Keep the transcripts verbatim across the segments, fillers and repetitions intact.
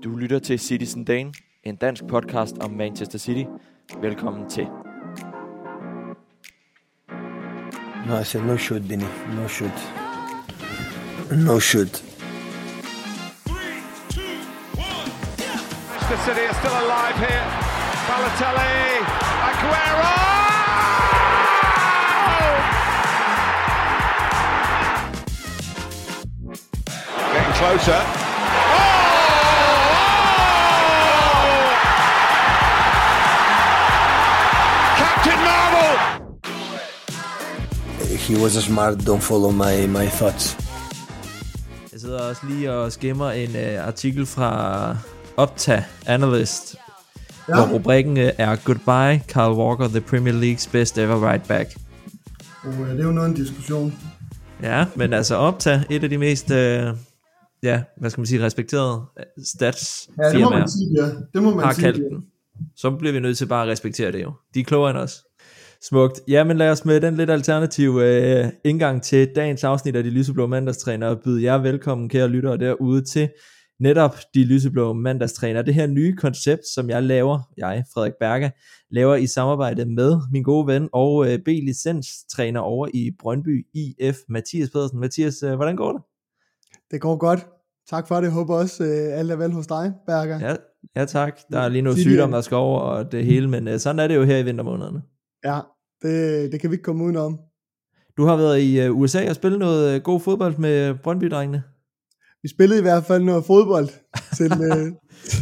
Du lytter til Citizen Dane, en dansk podcast om Manchester City. Velkommen til. No, I said no shoot, Benny. No shoot. No shoot. Manchester City are still alive here. Balotelli, Aguero! Getting closer. He was a smart, don't follow my, my thoughts. Jeg sidder også lige og skimmer en uh, artikel fra Opta Analyst, ja. Hvor rubrikken uh, er Goodbye, Kyle Walker, the Premier League's best ever right back. Oh, ja, det er jo noget en diskussion. Ja, men altså Opta, et af de mest, uh, ja, hvad skal man sige, respekterede stats ja, det må man sige, ja. Det må man har sige, kaldt ja. den. Så bliver vi nødt til bare at respektere det jo. De er klogere end os. Smukt. Jamen lad os med den lidt alternative øh, indgang til dagens afsnit af De Lyseblå Mandagstrænere byde jer velkommen, kære lyttere derude, til netop De Lyseblå Mandagstrænere. Det her nye koncept, som jeg laver, jeg, Frederik Berge, laver i samarbejde med min gode ven og øh, B-licenstræner over i Brøndby I F, Mathias Pedersen. Mathias, øh, hvordan går det? Det går godt. Tak for det. Jeg håber også, øh, alt er vel hos dig, Berger. Ja, ja tak. Der er lige noget sygdom, der skal over og det hele, men øh, sådan er det jo her i vintermånederne. Ja, det, det kan vi ikke komme udenom. Du har været i uh, U S A og spillet noget uh, god fodbold med Brøndby-drengene. Vi spillede i hvert fald noget fodbold til, uh,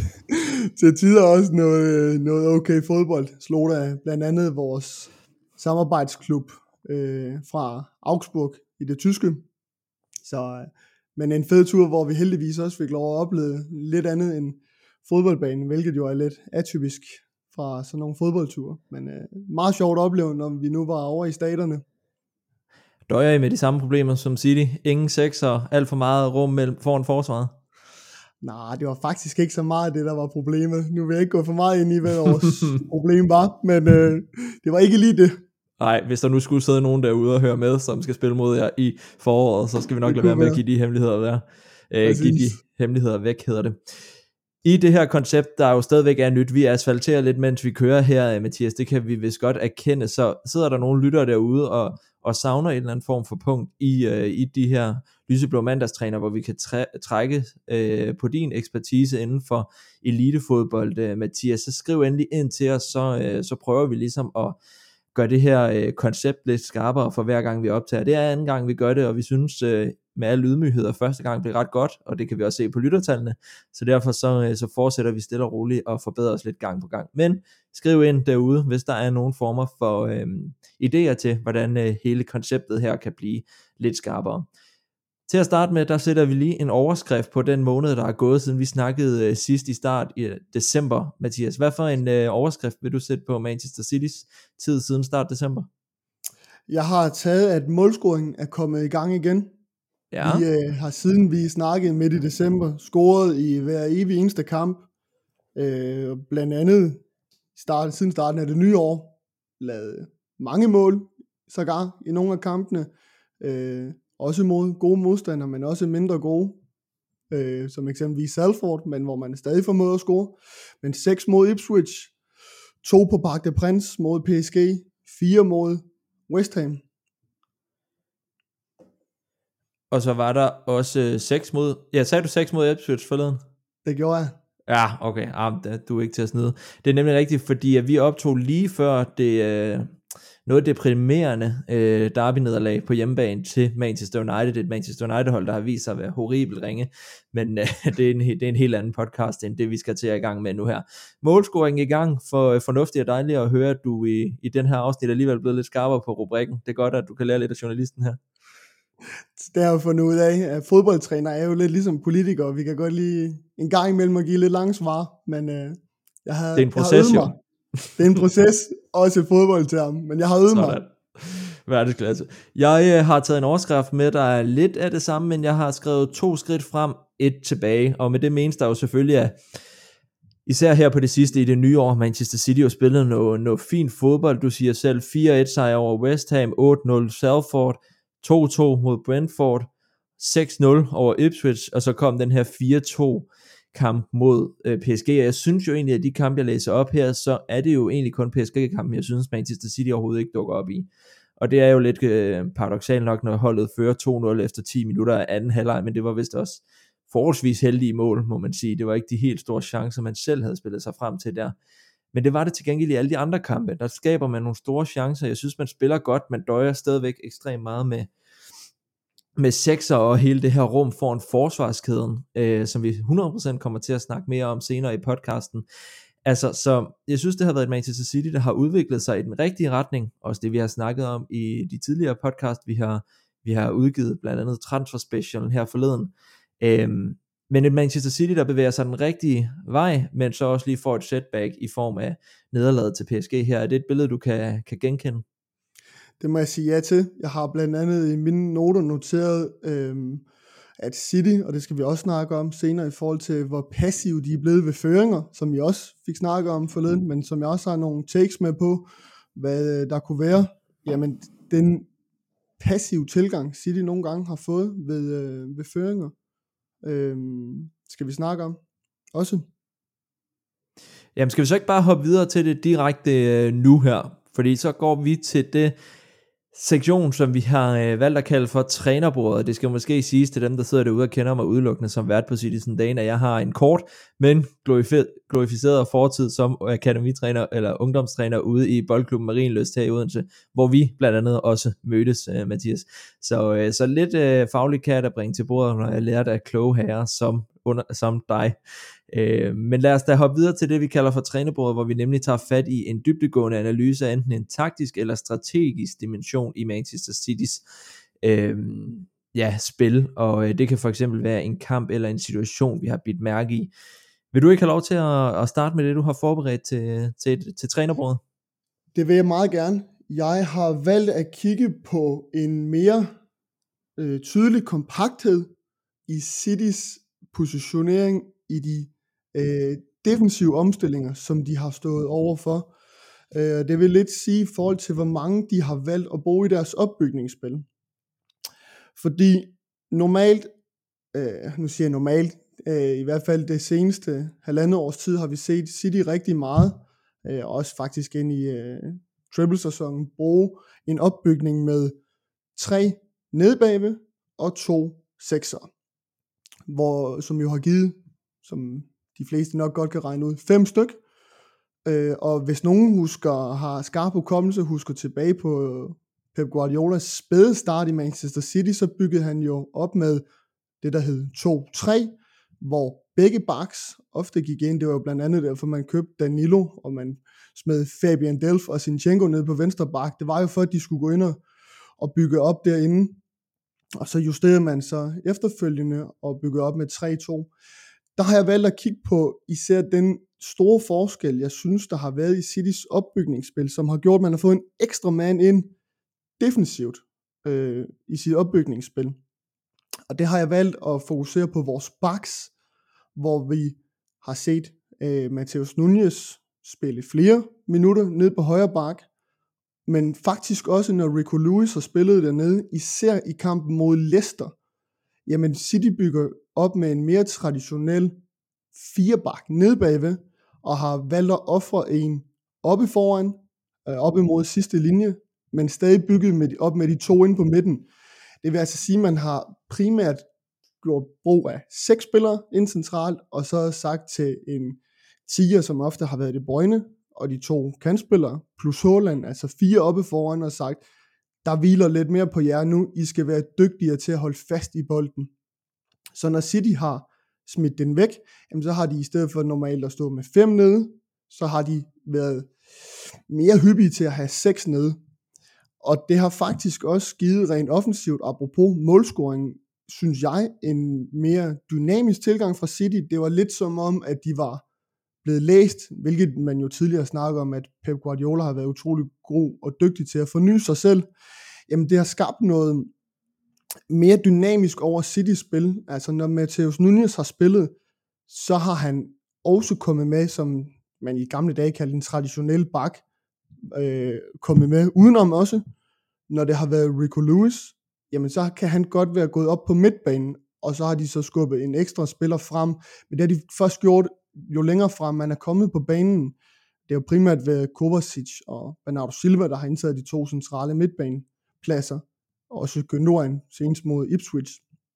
til tider også noget, noget okay fodbold. Slog der blandt andet vores samarbejdsklub uh, fra Augsburg i det tyske. Så, uh, men en fed tur, hvor vi heldigvis også fik lov at opleve lidt andet end fodboldbanen, hvilket jo er lidt atypisk fra sådan nogle fodboldture, men øh, meget sjovt at opleve, når vi nu var over i staterne. Døjer I med de samme problemer som City? Ingen sekser, alt for meget rum mellem foran forsvaret? Nej, det var faktisk ikke så meget det, der var problemet. Nu vil jeg ikke gå for meget ind i, hvad vores problem var, men øh, det var ikke lige det. Nej, hvis der nu skulle sidde nogen derude og høre med, som skal spille mod jer i foråret, så skal vi nok lade være med at give de hemmeligheder der. Øh, give de hemmeligheder væk, hedder det. I det her koncept, der jo stadigvæk er nyt, vi asfalterer lidt, mens vi kører her, Mathias, det kan vi vist godt erkende, så sidder der nogle lyttere derude og, og savner en eller anden form for punkt i, uh, i de her Lyseblå Mandagstræner, hvor vi kan træ, trække uh, på din ekspertise inden for elitefodbold, uh, Mathias, så skriv endelig ind til os, så, uh, så prøver vi ligesom at gøre det her uh, koncept lidt skarpere for hver gang vi optager. Det er anden gang vi gør det, og vi synes uh, med alle ydmyghed, og første gang blev ret godt, og det kan vi også se på lyttertallene, så derfor så, så fortsætter vi stille og roligt og forbedrer os lidt gang på gang. Men skriv ind derude, hvis der er nogle former for øhm, idéer til, hvordan øh, hele konceptet her kan blive lidt skarpere. Til at starte med, der sætter vi lige en overskrift på den måned, der er gået, siden vi snakkede øh, sidst i start i øh, december, Mathias. Hvad for en øh, overskrift vil du sætte på Manchester City's tid siden start december? Jeg har taget, at målscoringen er kommet i gang igen. Ja. Vi øh, har siden vi snakkede midt i december scoret i hver evig eneste kamp, øh, blandt andet start, siden starten af det nye år, lavet mange mål sågar i nogle af kampene, øh, også mod gode modstandere, men også mindre gode, øh, som eksempelvis Salford, men hvor man stadig formåede at score, men seks mod Ipswich, to på Parc des Princes mod P S G, fire mod West Ham. Og så var der også seks mod, ja, sagde du seks mod Ipswich forleden? Det gjorde jeg. Ja, okay, ah, du er ikke til at snide. Det er nemlig rigtigt, fordi at vi optog lige før det øh, noget deprimerende øh, derby-nederlag på hjemmebane til Manchester United. Et Manchester United-hold, der har vist sig at være horribelt ringe, men øh, det, er en, det er en helt anden podcast, end det vi skal til at i gang med nu her. Målscoring i gang, for fornuftigt og dejligt at høre, at du i, i den her afsnit alligevel er blevet lidt skarpere på rubrikken. Det er godt, at du kan lære lidt af journalisten her. Det har jeg fundet ud af, at fodboldtræner er jo lidt ligesom politikere. Vi kan godt lige en gang imellem at give lidt lange svar, men øh, jeg har, det er en proces, jeg har øvet mig. Det er en proces, også i fodboldterm, men jeg har øvet mig. Verdensklasse. Jeg øh, har taget en overskrift med, der er lidt af det samme, men jeg har skrevet to skridt frem, et tilbage, og med det menes der jo selvfølgelig, at især her på det sidste i det nye år, Manchester City har spillet noget, noget fint fodbold. Du siger selv fire et sejr over West Ham, otte nul Salford, to to mod Brentford, seks nul over Ipswich, og så kom den her fire to kamp mod øh, P S G, og jeg synes jo egentlig, at de kampe, jeg læser op her, så er det jo egentlig kun P S G-kampen, jeg synes, Manchester City overhovedet ikke dukker op i. Og det er jo lidt øh, paradoksalt nok, når holdet fører to nul efter ti minutter af anden halvleg, men det var vist også forholdsvis heldige mål, må man sige. Det var ikke de helt store chancer, man selv havde spillet sig frem til der. Men det var det til gengæld i alle de andre kampe. Der skaber man nogle store chancer. Jeg synes, man spiller godt, man døjer stadigvæk ekstremt meget med, med sekser og hele det her rum foran forsvarskæden, øh, som vi hundrede procent kommer til at snakke mere om senere i podcasten. Altså, så jeg synes, det har været et Manchester City, der har udviklet sig i den rigtige retning. Også det, vi har snakket om i de tidligere podcast, vi har, vi har udgivet, blandt andet Transfer Special her forleden. Øhm, men et Manchester City, der bevæger sig den rigtige vej, men så også lige får et setback i form af nederlaget til P S G her. Er det et billede, du kan, kan genkende? Det må jeg sige ja til. Jeg har blandt andet i mine noter noteret, øhm, at City, og det skal vi også snakke om senere i forhold til, hvor passive de er blevet ved føringer, som vi også fik snakket om forleden, men som jeg også har nogle takes med på, hvad der kunne være. Jamen, den passive tilgang, City nogle gange har fået ved, øh, ved føringer, øhm, skal vi snakke om også. Jamen, skal vi så ikke bare hoppe videre til det direkte øh, nu her? Fordi så går vi til det sektion, som vi har øh, valgt at kalde for trænerbordet. Det skal måske siges til dem, der sidder derude og kender mig udelukkende som vært på Citizen Dane, at jeg har en kort, men glorificeret fortid som akademitræner eller ungdomstræner ude i boldklubben Marienlyst her i Odense, hvor vi blandt andet også mødtes, øh, Mathias. Så, øh, så lidt øh, fagligt kan jeg da bringe til bordet, når jeg lærte af kloge herrer som, under, som dig. Øh, men lad os da hoppe videre til det, vi kalder for trænerbordet, hvor vi nemlig tager fat i en dybdegående analyse af enten en taktisk eller strategisk dimension i Manchester Citys øh, ja, spil, og øh, det kan for eksempel være en kamp eller en situation, vi har bidt mærke i. Vil du ikke have lov til at, at starte med det, du har forberedt til, til, til trænerbordet? Det vil jeg meget gerne. Jeg har valgt at kigge på en mere øh, tydelig kompakthed i Citys positionering i de øh, defensive omstillinger, som de har stået overfor. Øh, det vil lidt sige i forhold til, hvor mange de har valgt at bruge i deres opbygningsspil. Fordi normalt, øh, nu siger jeg normalt, øh, i hvert fald det seneste halvandet års tid, har vi set City rigtig meget, øh, også faktisk ind i øh, triple-sæsonen, bruge en opbygning med tre nedbagve og to sekser, hvor, som jo har givet, som de fleste nok godt kan regne ud, fem styk. Øh, og hvis nogen husker, har skarp hukommelse, husker tilbage på Pep Guardiolas spæde start i Manchester City, så byggede han jo op med det, der hed to tre, hvor begge backs ofte gik ind. Det var jo blandt andet derfor, man købte Danilo, og man smed Fabian Delph og Zinchenko ned på venstre back. Det var jo for, at de skulle gå ind og, og bygge op derinde. Og så justerede man så efterfølgende og bygge op med tre to. Der har jeg valgt at kigge på især den store forskel, jeg synes, der har været i Citys opbygningsspil, som har gjort, at man har fået en ekstra mand ind defensivt øh, i sit opbygningsspil. Og det har jeg valgt at fokusere på vores backs, hvor vi har set øh, Matheus Nunes spille flere minutter ned på højre bak, men faktisk også når Rico Lewis har spillet dernede, især i kampen mod Leicester, jamen City bygger op med en mere traditionel firebak ned bagved, og har valgt at ofre en oppe foran, øh, op imod sidste linje, men stadig bygget med, op med de to inde på midten. Det vil altså sige, at man har primært gjort brug af seks spillere ind centralt, og så sagt til en tiger, som ofte har været De Bruyne, og de to kantspillere, plus Haaland, altså fire oppe foran, og sagt, der hviler lidt mere på jer nu, I skal være dygtigere til at holde fast i bolden. Så når City har smidt den væk, jamen så har de i stedet for normalt at stå med fem nede, så har de været mere hyppige til at have seks nede. Og det har faktisk også givet rent offensivt, apropos målscoring, synes jeg, en mere dynamisk tilgang fra City. Det var lidt som om, at de var blevet læst, hvilket man jo tidligere snakkede om, at Pep Guardiola har været utrolig god og dygtig til at forny sig selv. Jamen det har skabt noget mere dynamisk over Citys spil. Altså når Matheus Nunes har spillet, så har han også kommet med, som man i gamle dage kaldte en traditionel bak, øh, kommet med udenom også. Når det har været Rico Lewis, jamen så kan han godt være gået op på midtbanen og så har de så skubbet en ekstra spiller frem, men det har de først gjort, jo længere frem man er kommet på banen. Det er jo primært ved Kovacic og Bernardo Silva, der har indtaget de to centrale midtbanepladser, og også Gündogan senest mod Ipswich.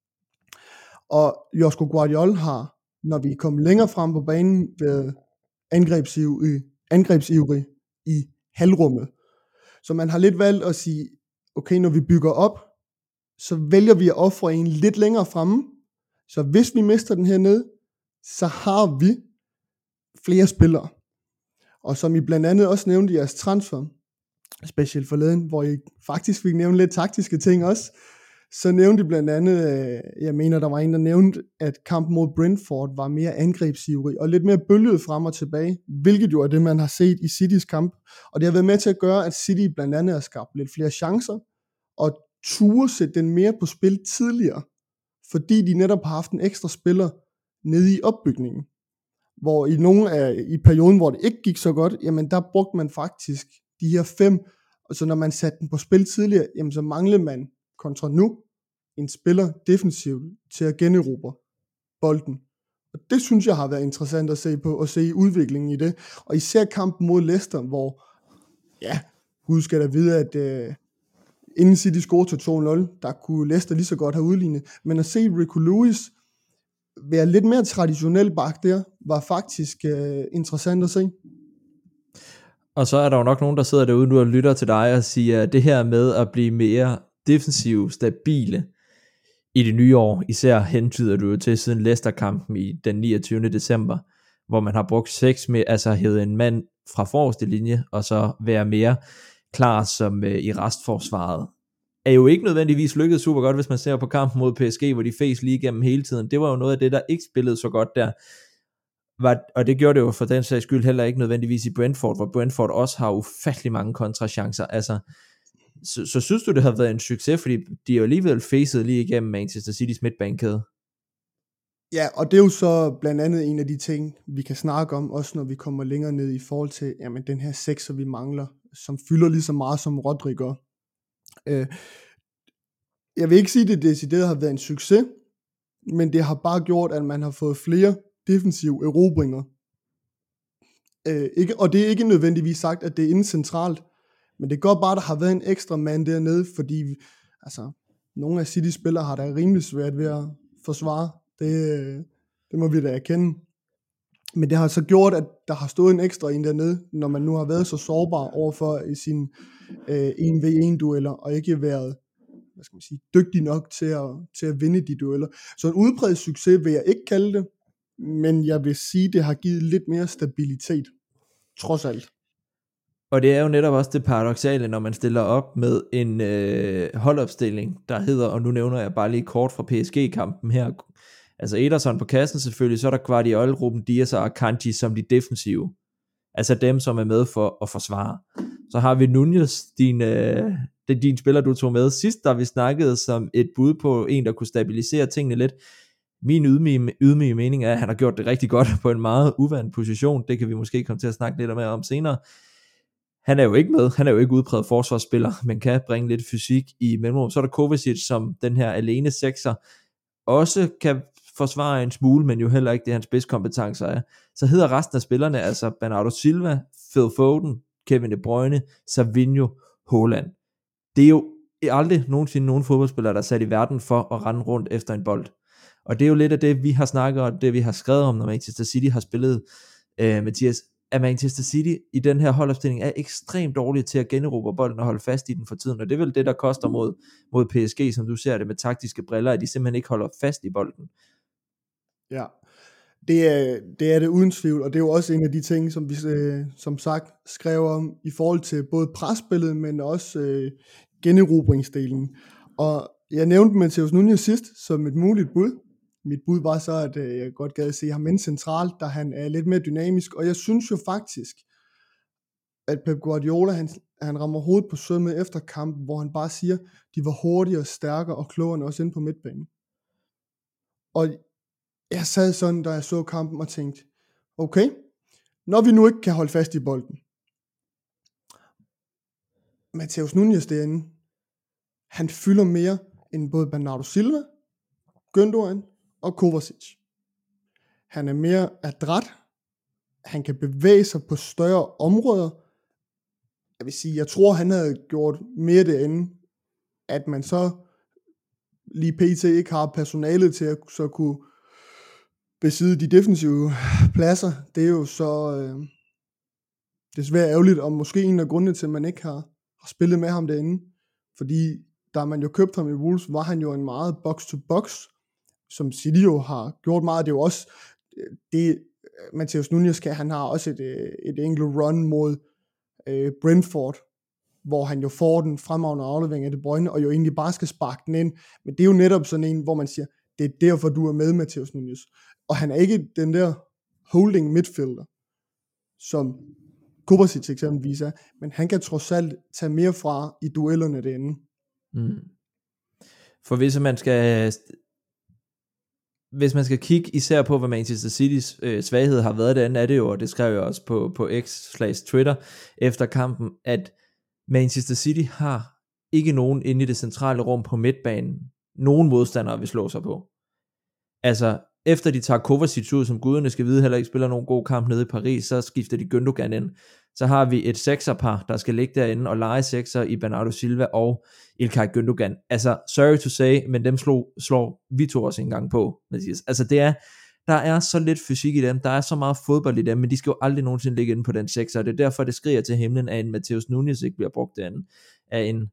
Og Josko Guardiola har, når vi er kommet længere frem på banen, været angrebsivrig, angrebsivrig i halvrummet. Så man har lidt valgt at sige, okay, når vi bygger op, så vælger vi at ofre en lidt længere fremme, så hvis vi mister den her ned, så har vi flere spillere. Og som I blandt andet også nævnte i jeres transfer, specielt forleden, hvor I faktisk fik nævnt lidt taktiske ting også, så nævnte I blandt andet, jeg mener der var en, der nævnte, at kampen mod Brentford var mere angrebsivrig og lidt mere bølget frem og tilbage, hvilket jo er det, man har set i Citys kamp. Og det har været med til at gøre, at City blandt andet har skabt lidt flere chancer, og turde sætte den mere på spil tidligere, fordi de netop har haft en ekstra spiller nede i opbygningen. Hvor i nogle af, i perioden, hvor det ikke gik så godt, jamen der brugte man faktisk de her fem, og så når man satte den på spil tidligere, jamen så manglede man kontra nu en spiller defensivt til at generobre bolden. Og det synes jeg har været interessant at se på, og se udviklingen i det. Og især kampen mod Leicester, hvor, ja, Gud skal da vide, at øh, inden City scorede til to nul, der kunne Leicester lige så godt have udlignet. Men at se Rico Lewis være lidt mere traditionel bak der, var faktisk øh, interessant at se. Og så er der jo nok nogen, der sidder derude nu og lytter til dig og siger, at det her med at blive mere defensiv, stabile i det nye år, især hentyder du jo til siden Leicester-kampen i den niogtyvende december, hvor man har brugt seks med, altså hævet en mand fra forreste linje, og så være mere klar som øh, i restforsvaret, er jo ikke nødvendigvis lykkedes super godt, hvis man ser på kampen mod P S G, hvor de fæs lige igennem hele tiden. Det var jo noget af det, der ikke spillede så godt der. Var, og det gjorde det jo for den sags skyld heller ikke nødvendigvis i Brentford, hvor Brentford også har ufattelig mange kontrachancer. Altså, så, så synes du, det har været en succes, fordi de jo alligevel fæsede lige igennem Manchester City's midtbanekæde? Ja, og det er jo så blandt andet en af de ting, vi kan snakke om, også når vi kommer længere ned i forhold til, jamen den her sekser, vi mangler, som fylder lige så meget som Rodri gør. Øh, jeg vil ikke sige, at det decideret har været en succes, men det har bare gjort, at man har fået flere defensive erobringer. Øh, ikke, og det er ikke nødvendigvis sagt, at det er inde centralt, men det går bare, at der har været en ekstra mand dernede, fordi altså, nogle af City spillere har da rimelig svært ved at forsvare. Det, det må vi da erkende. Men det har så gjort, at der har stået en ekstra en dernede, når man nu har været så sårbar overfor i sine øh, en mod en dueller, og ikke været, hvad skal man sige, dygtig nok til at, til at vinde de dueller. Så en udbredt succes vil jeg ikke kalde det, men jeg vil sige, det har givet lidt mere stabilitet, trods alt. Og det er jo netop også det paradoksale, når man stiller op med en øh, holdopstilling, der hedder, og nu nævner jeg bare lige kort fra P S G-kampen her, altså Ederson på kassen selvfølgelig, så er der Guardiola, Ruben Dias og Akanji som de defensive, altså dem, som er med for at forsvare. Så har vi Nunez, din, øh, det er din spiller, du tog med sidst, da vi snakkede som et bud på en, der kunne stabilisere tingene lidt. Min ydmyge, ydmyge mening er, at han har gjort det rigtig godt på en meget uvant position, det kan vi måske komme til at snakke lidt mere om senere. Han er jo ikke med, han er jo ikke udpræget forsvarsspiller, men kan bringe lidt fysik i mellemrum. Så er der Kovacic, som den her alene sekser, også kan forsvare en smule, men jo heller ikke det, hans spidskompetencer er. Så hedder resten af spillerne altså Bernardo Silva, Phil Foden, Kevin De Bruyne, Savinho, Haaland. Det er jo aldrig nogensinde nogen fodboldspillere, der er sat i verden for at rende rundt efter en bold. Og det er jo lidt af det, vi har snakket om, det vi har skrevet om, når Manchester City har spillet, øh, Mathias, at Manchester City i den her holdopstilling er ekstremt dårlig til at generobre bolden og holde fast i den for tiden, og det er vel det, der koster mod, mod P S G, som du ser det med taktiske briller, at de simpelthen ikke holder fast i bolden. Ja, det er det, er det uden tvivl, og det er jo også en af de ting, som vi øh, som sagt skrev om i forhold til både presspillet, men også øh, generobringsdelen. Og jeg nævnte Matheus Nunez sidst som et muligt bud. Mit bud var så, at øh, jeg godt gad se ham ind centralt, da han er lidt mere dynamisk, og jeg synes jo faktisk, at Pep Guardiola, han, han rammer hovedet på sømmet efter kampen, hvor han bare siger, de var hurtigere, stærkere og klogere end også inde på midtbanen. Og jeg sad sådan, da jeg så kampen og tænkte, okay, når vi nu ikke kan holde fast i bolden, Matheus Nunez derinde, han fylder mere end både Bernardo Silva Gündogan og Kovacic. Han er mere adræt. Han kan bevæge sig på større områder. Jeg vil sige, jeg tror, han havde gjort mere derinde, at man så lige pt. Ikke har personalet til at så kunne besidde de defensive pladser. Det er jo så øh, desværre ærgerligt, og måske en af grundene til, at man ikke har, har spillet med ham derinde. Fordi da man jo købte ham i Wolves, var han jo en meget box-to-box, som City jo har gjort meget. Det er jo også det, Matheus Nunes kan. Han har også et, et enkelt run mod øh, Brentford, hvor han jo får den fremragende aflevering af De Bruyne, og jo egentlig bare skal sparke den ind. Men det er jo netop sådan en, hvor man siger, det er derfor, du er med, Matheus Nunes. Og han er ikke den der holding midfielder, som Kovacic eksempelvis er, men han kan trods alt tage mere fra i duellerne derinde. Mm. For hvis man skal hvis man skal kigge især på, hvad Manchester Citys øh, svaghed har været derinde, er det jo, og det skrev jeg også på, på X slash Twitter efter kampen, at Manchester City har ikke nogen inde i det centrale rum på midtbanen, nogen modstandere vil slå sig på. Altså, efter de tager Kovacic ud, som guderne skal vide, heller ikke spiller nogen god kamp nede i Paris, så skifter de Gündogan ind. Så har vi et sekserpar, der skal ligge derinde og lege sekser i Bernardo Silva og Ilkay Gündogan. Altså, sorry to say, men dem slår, slår vi to også engang på, Mathias. Altså, det er, der er så lidt fysik i dem, der er så meget fodbold i dem, men de skal jo aldrig nogensinde ligge inde på den sekser, og det er derfor, det skriger til himlen, at en Matheus Nunes ikke bliver brugt derinde, af en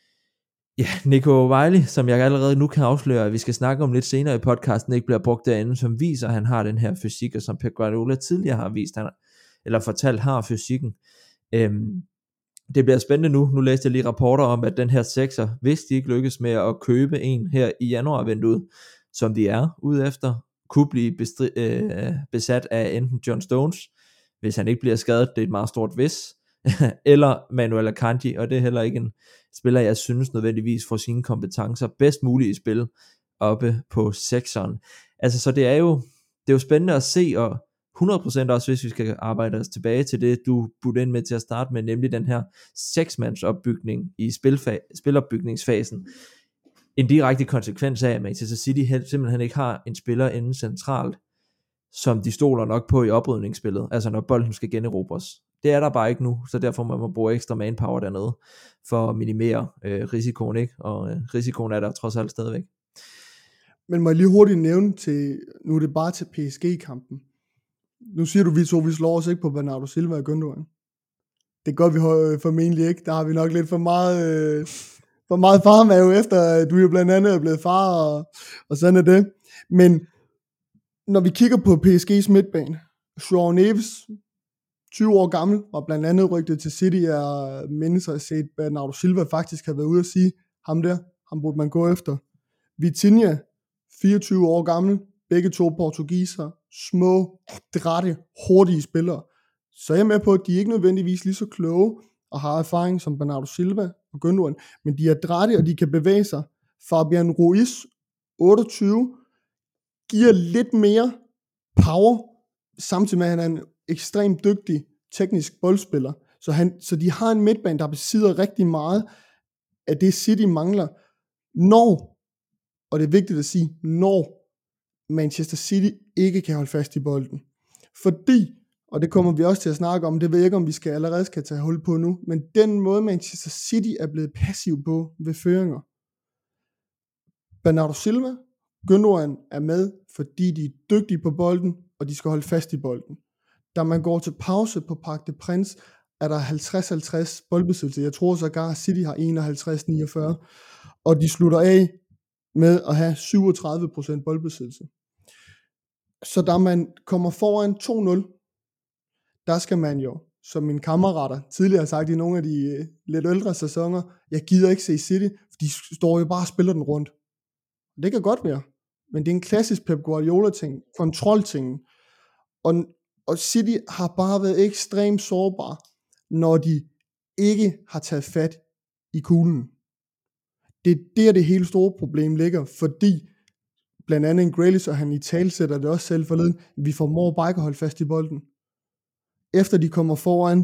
ja, Nico Wiley, som jeg allerede nu kan afsløre, at vi skal snakke om lidt senere i podcasten, ikke bliver brugt derinde, som viser, at han har den her fysik, og som Pep Guardiola tidligere har vist, han, eller fortalt har fysikken. Øhm, det bliver spændende nu. Nu læste jeg lige rapporter om, at den her sekser, hvis de ikke lykkes med at købe en her i januarvinduet, som de er ude efter, kunne blive bestri- øh, besat af enten John Stones, hvis han ikke bliver skadet, det er et meget stort hvis, eller Manuel Akanji, og det er heller ikke en spiller, jeg synes nødvendigvis får sine kompetencer bedst muligt i spil oppe på sekseren. Altså, så det er jo, det er jo spændende at se, og hundrede procent også, hvis vi skal arbejde os tilbage til det, du budte ind med til at starte med, nemlig den her seksmands opbygning i spilfa- spilopbygningsfasen. En direkte konsekvens af, at Manchester City simpelthen ikke har en spiller inden centralt, som de stoler nok på i oprydningsspillet, altså når bolden skal generobres. Det er der bare ikke nu, så derfor må man bruge ekstra manpower dernede, for at minimere øh, risikoen, ikke? Og øh, risikoen er der trods alt stadigvæk. Men må jeg lige hurtigt nævne til, nu er det bare til P S G-kampen. Nu siger du, vi to, vi slår os ikke på Bernardo Silva og Gündogan. Det gør vi formentlig ikke. Der har vi nok lidt for meget, øh, for meget farmave efter, du jo blandt andet er blevet far, og, og sådan er det. Men når vi kigger på P S G's midtbane, Joao Neves, tyve år gammel, og blandt andet rygtet til City, er mennesker har set Bernardo Silva faktisk har været ude at sige, ham der, ham burde man gå efter. Vitinha, fireogtyve år gammel, begge to portugiser, små, adrætte, hurtige spillere. Så er jeg med på, at de er ikke nødvendigvis lige så kloge, og har erfaring som Bernardo Silva og Gündogan, men de er adrætte, og de kan bevæge sig. Fabian Ruiz, otteogtyve, giver lidt mere power, samtidig med, at han er en ekstremt dygtig teknisk boldspiller. Så, han, så de har en midtbane, der besidder rigtig meget af det City mangler, når, og det er vigtigt at sige, når Manchester City ikke kan holde fast i bolden. Fordi, og det kommer vi også til at snakke om, det ved jeg ikke, om vi skal allerede skal tage hul på nu, men den måde Manchester City er blevet passiv på ved føringer. Bernardo Silva, Gündogan er med, fordi de er dygtige på bolden, og de skal holde fast i bolden. Da man går til pause på Parc des Princes, er der halvtreds halvtreds boldbesiddelse. Jeg tror sågar, at City har enoghalvtreds niogfyrre, og de slutter af med at have syvogtredive procent boldbesiddelse. Så da man kommer foran to nul, der skal man jo, som mine kammerater tidligere har sagt i nogle af de uh, lidt ældre sæsoner, jeg gider ikke se City, for de står jo bare og spiller den rundt. Det kan godt være, men det er en klassisk Pep Guardiola-ting, kontrol-ting, og, og City har bare været ekstremt sårbare, når de ikke har taget fat i kuglen. Det er der det hele store problem ligger, fordi blandt andet en Grealish, og han i tale sætter det også selv forleden, vi formår bare ikke at holde fast i bolden. Efter de kommer foran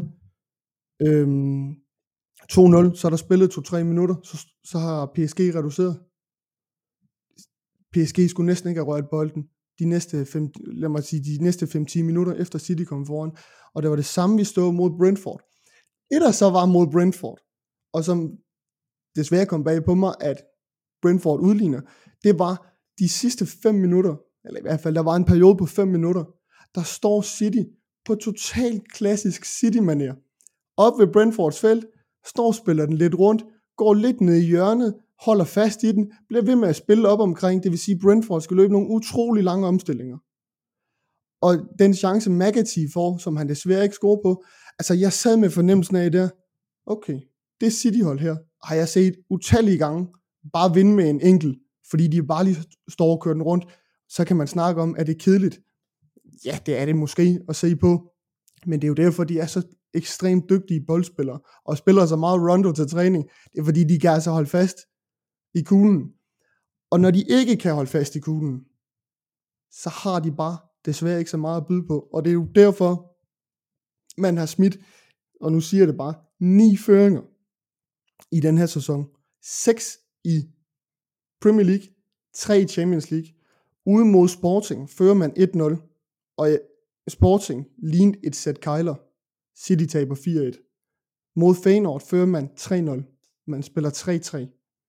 øhm, to nul, så er der spillet to tre minutter, så, så har P S G reduceret. P S G skulle næsten ikke have rørt bolden de næste fem, lad mig sige, de næste fem til ti minutter efter City kom foran, og det var det samme, vi stod mod Brentford. Det der så var mod Brentford, og som desværre kom bag på mig, at Brentford udligner, det var de sidste fem minutter, eller i hvert fald, der var en periode på fem minutter, der står City på totalt klassisk City-manér. Op ved Brentfords felt, står spiller den lidt rundt, går lidt ned i hjørnet, holder fast i den, bliver ved med at spille op omkring, det vil sige, at Brentford skal løbe nogle utrolig lange omstillinger. Og den chance McAtee får, som han desværre ikke scorer på, altså jeg sad med fornemmelsen af der, okay, det City-hold her, har jeg set utallige gange, bare vinde med en enkelt, fordi de bare lige står og kører den rundt, så kan man snakke om, at det er kedeligt. Ja, det er det måske at se på, men det er jo derfor, de er så ekstremt dygtige boldspillere, og spiller så meget rondo til træning, det er fordi, de kan altså holde fast i kuglen. Og når de ikke kan holde fast i kuglen, så har de bare desværre ikke så meget at byde på, og det er jo derfor, man har smidt, og nu siger jeg det bare, ni føringer i den her sæson. Seks i Premier League, tre i Champions League. Ude mod Sporting fører man et nul, og Sporting lignede et sæt kejler. City taber fire et. Mod Feyenoord fører man tre nul. Man spiller tre tre.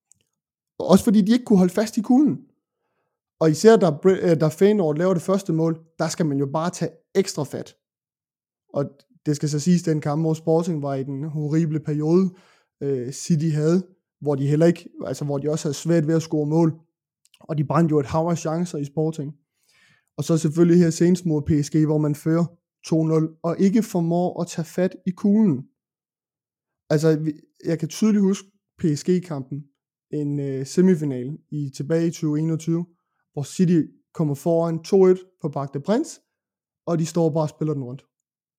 Og også fordi de ikke kunne holde fast i kuglen. Og især da, da Feyenoord laver det første mål, der skal man jo bare tage ekstra fat. Og det skal så siges, den kamp mod Sporting var i den horrible periode, uh, City havde, hvor de heller ikke, altså hvor de også havde svært ved at score mål. Og de brændte jo et hav af chancer i Sporting. Og så selvfølgelig her senest mod P S G, hvor man fører to nul, og ikke formår at tage fat i kuglen. Altså, jeg kan tydeligt huske P S G-kampen, en uh, semifinal i tilbage i tyve enogtyve, hvor City kommer foran to et på Parc des Princes, og de står bare og spiller den rundt.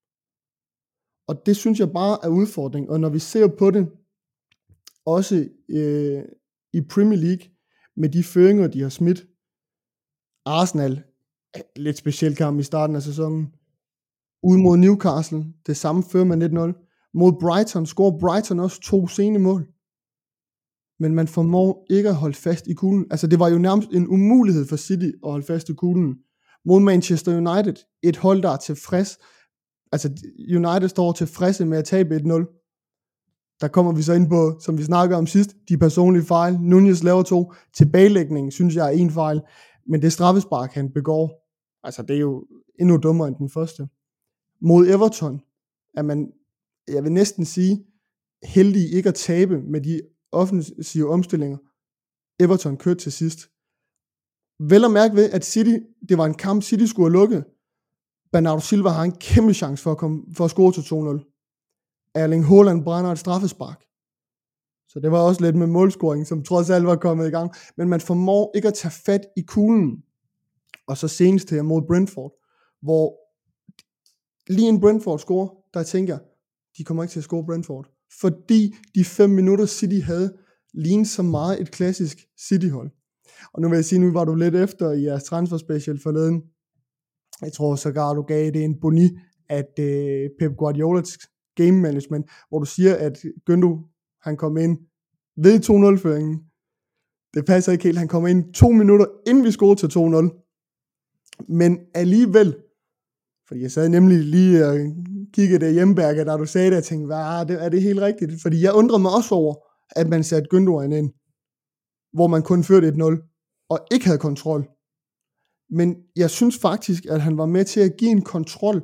Og det synes jeg bare er udfordring, og når vi ser på det, også øh, i Premier League, med de føringer, de har smidt, Arsenal, lidt speciel kamp i starten af sæsonen, ude mod Newcastle, det samme fører man et nul, mod Brighton, scorer Brighton også to sene mål, men man formår ikke at holde fast i kuglen, altså det var jo nærmest en umulighed for City at holde fast i kuglen, mod Manchester United, et hold, der er tilfreds, altså United står tilfredse med at tabe et nul, der kommer vi så ind på, som vi snakkede om sidst, de personlige fejl. Nunez laver to. Tilbagelægning, synes jeg, er en fejl. Men det straffespark, han begår, altså det er jo endnu dummere end den første. Mod Everton er man, jeg vil næsten sige, heldig ikke at tabe med de offensive omstillinger. Everton kørte til sidst. Vel at mærke ved, at City, det var en kamp, City skulle have lukket. Bernardo Silva har en kæmpe chance for at, komme, for at score til to nul. Erling Haaland brænder et straffespark. Så det var også lidt med målscoring, som trods alt var kommet i gang. Men man formår ikke at tage fat i kuglen. Og så senest her mod Brentford, hvor lige en Brentford score, der tænker, de kommer ikke til at score Brentford. Fordi de fem minutter City havde, lignede så meget et klassisk City-hold. Og nu vil jeg sige, nu var du lidt efter i jeres transfer special forleden. Jeg tror sågar, du gav det en boni, at øh, Pep Guardiolas game management, hvor du siger, at Gündo, han kom ind ved to nul-føringen. Det passer ikke helt. Han kom ind to minutter, inden vi scorede til to nul. Men alligevel, fordi jeg sad nemlig lige og kiggede det hjemmeberget, da du sagde det, og tænkte, hvad er det, er det helt rigtigt? Fordi jeg undrede mig også over, at man satte Gündogan ind, hvor man kun førte et nul, og ikke havde kontrol. Men jeg synes faktisk, at han var med til at give en kontrol,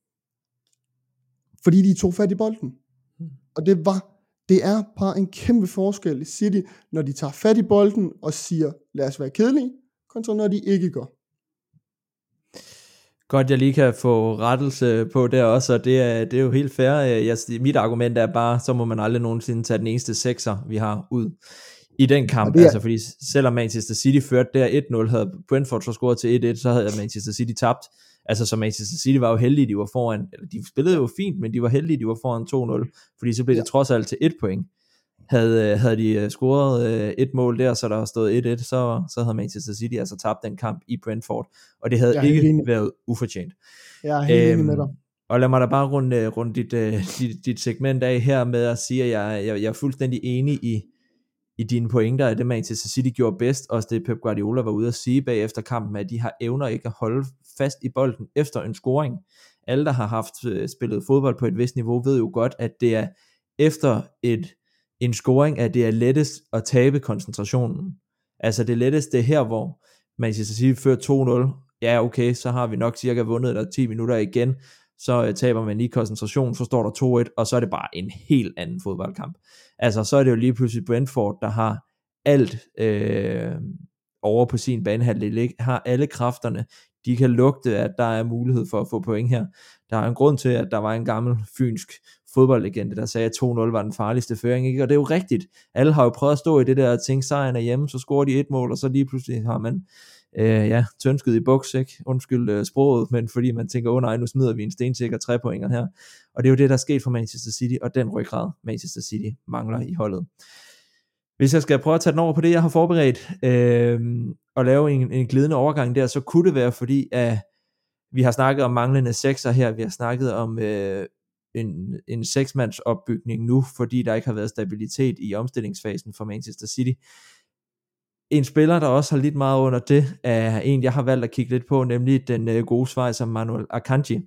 fordi de tog fat i bolden. Og det var, det er bare en kæmpe forskel i City, når de tager fat i bolden og siger, lad os være kedelige, kontra når de ikke gør. Godt, jeg lige kan få rettelse på det også, og det er, det er jo helt fair. Jeg, mit argument er bare, så må man aldrig nogensinde tage den eneste sekser, vi har ud i den kamp. Er... Altså fordi selvom Manchester City førte der et nul, havde Brentford så scoret til et et, så havde Manchester City tabt. Altså så Manchester City var jo heldige, de var foran, eller de spillede jo fint, men de var heldige, de var foran to nul, fordi så blev det ja. trods alt til et point. Havde, havde de scoret et mål der, så der var stået et et, så, så havde Manchester City altså tabt den kamp i Brentford, og det havde ikke enig. været ufortjent. Jeg er helt enig med dig. Og lad mig da bare runde, runde dit, dit, dit segment af her med at sige, at jeg, jeg, jeg er fuldstændig enig i, i dine pointer, at det Manchester City gjorde bedst, også det Pep Guardiola var ude at sige bagefter kampen, at de har evner ikke at holde fast i bolden efter en scoring. Alle, der har haft øh, spillet fodbold på et vist niveau, ved jo godt, at det er efter et, en scoring, at det er lettest at tabe koncentrationen. Altså det letteste er her, hvor Manchester City fører to nul, ja okay, så har vi nok cirka vundet der ti minutter igen, så øh, taber man lige koncentrationen, så står der to et, og så er det bare en helt anden fodboldkamp. Altså så er det jo lige pludselig Brentford, der har alt øh, over på sin banehalvdel, har alle kræfterne, de kan lugte, at der er mulighed for at få point her. Der er en grund til, at der var en gammel fynsk fodboldlegende, der sagde, at to nul var den farligste føring, ikke? Og det er jo rigtigt. Alle har jo prøvet at stå i det der ting, sejren er hjemme, så scorer de et mål, og så lige pludselig har man øh, ja, tønsket i buks, ikke? Undskyld øh, sproget, men fordi man tænker, åh oh, nej, nu smider vi en stensikker tre pointer her. Og det er jo det, der er sket for Manchester City, og den ryggrad Manchester City mangler i holdet. Hvis jeg skal prøve at tage den over på det, jeg har forberedt, øh, og lave en, en glidende overgang der, så kunne det være, fordi at vi har snakket om manglende sekser her, vi har snakket om øh, en, en seksmands opbygning nu, fordi der ikke har været stabilitet i omstillingsfasen for Manchester City. En spiller, der også har lidt meget under det, er en, jeg har valgt at kigge lidt på, nemlig den øh, gode svejser Manuel Akanji.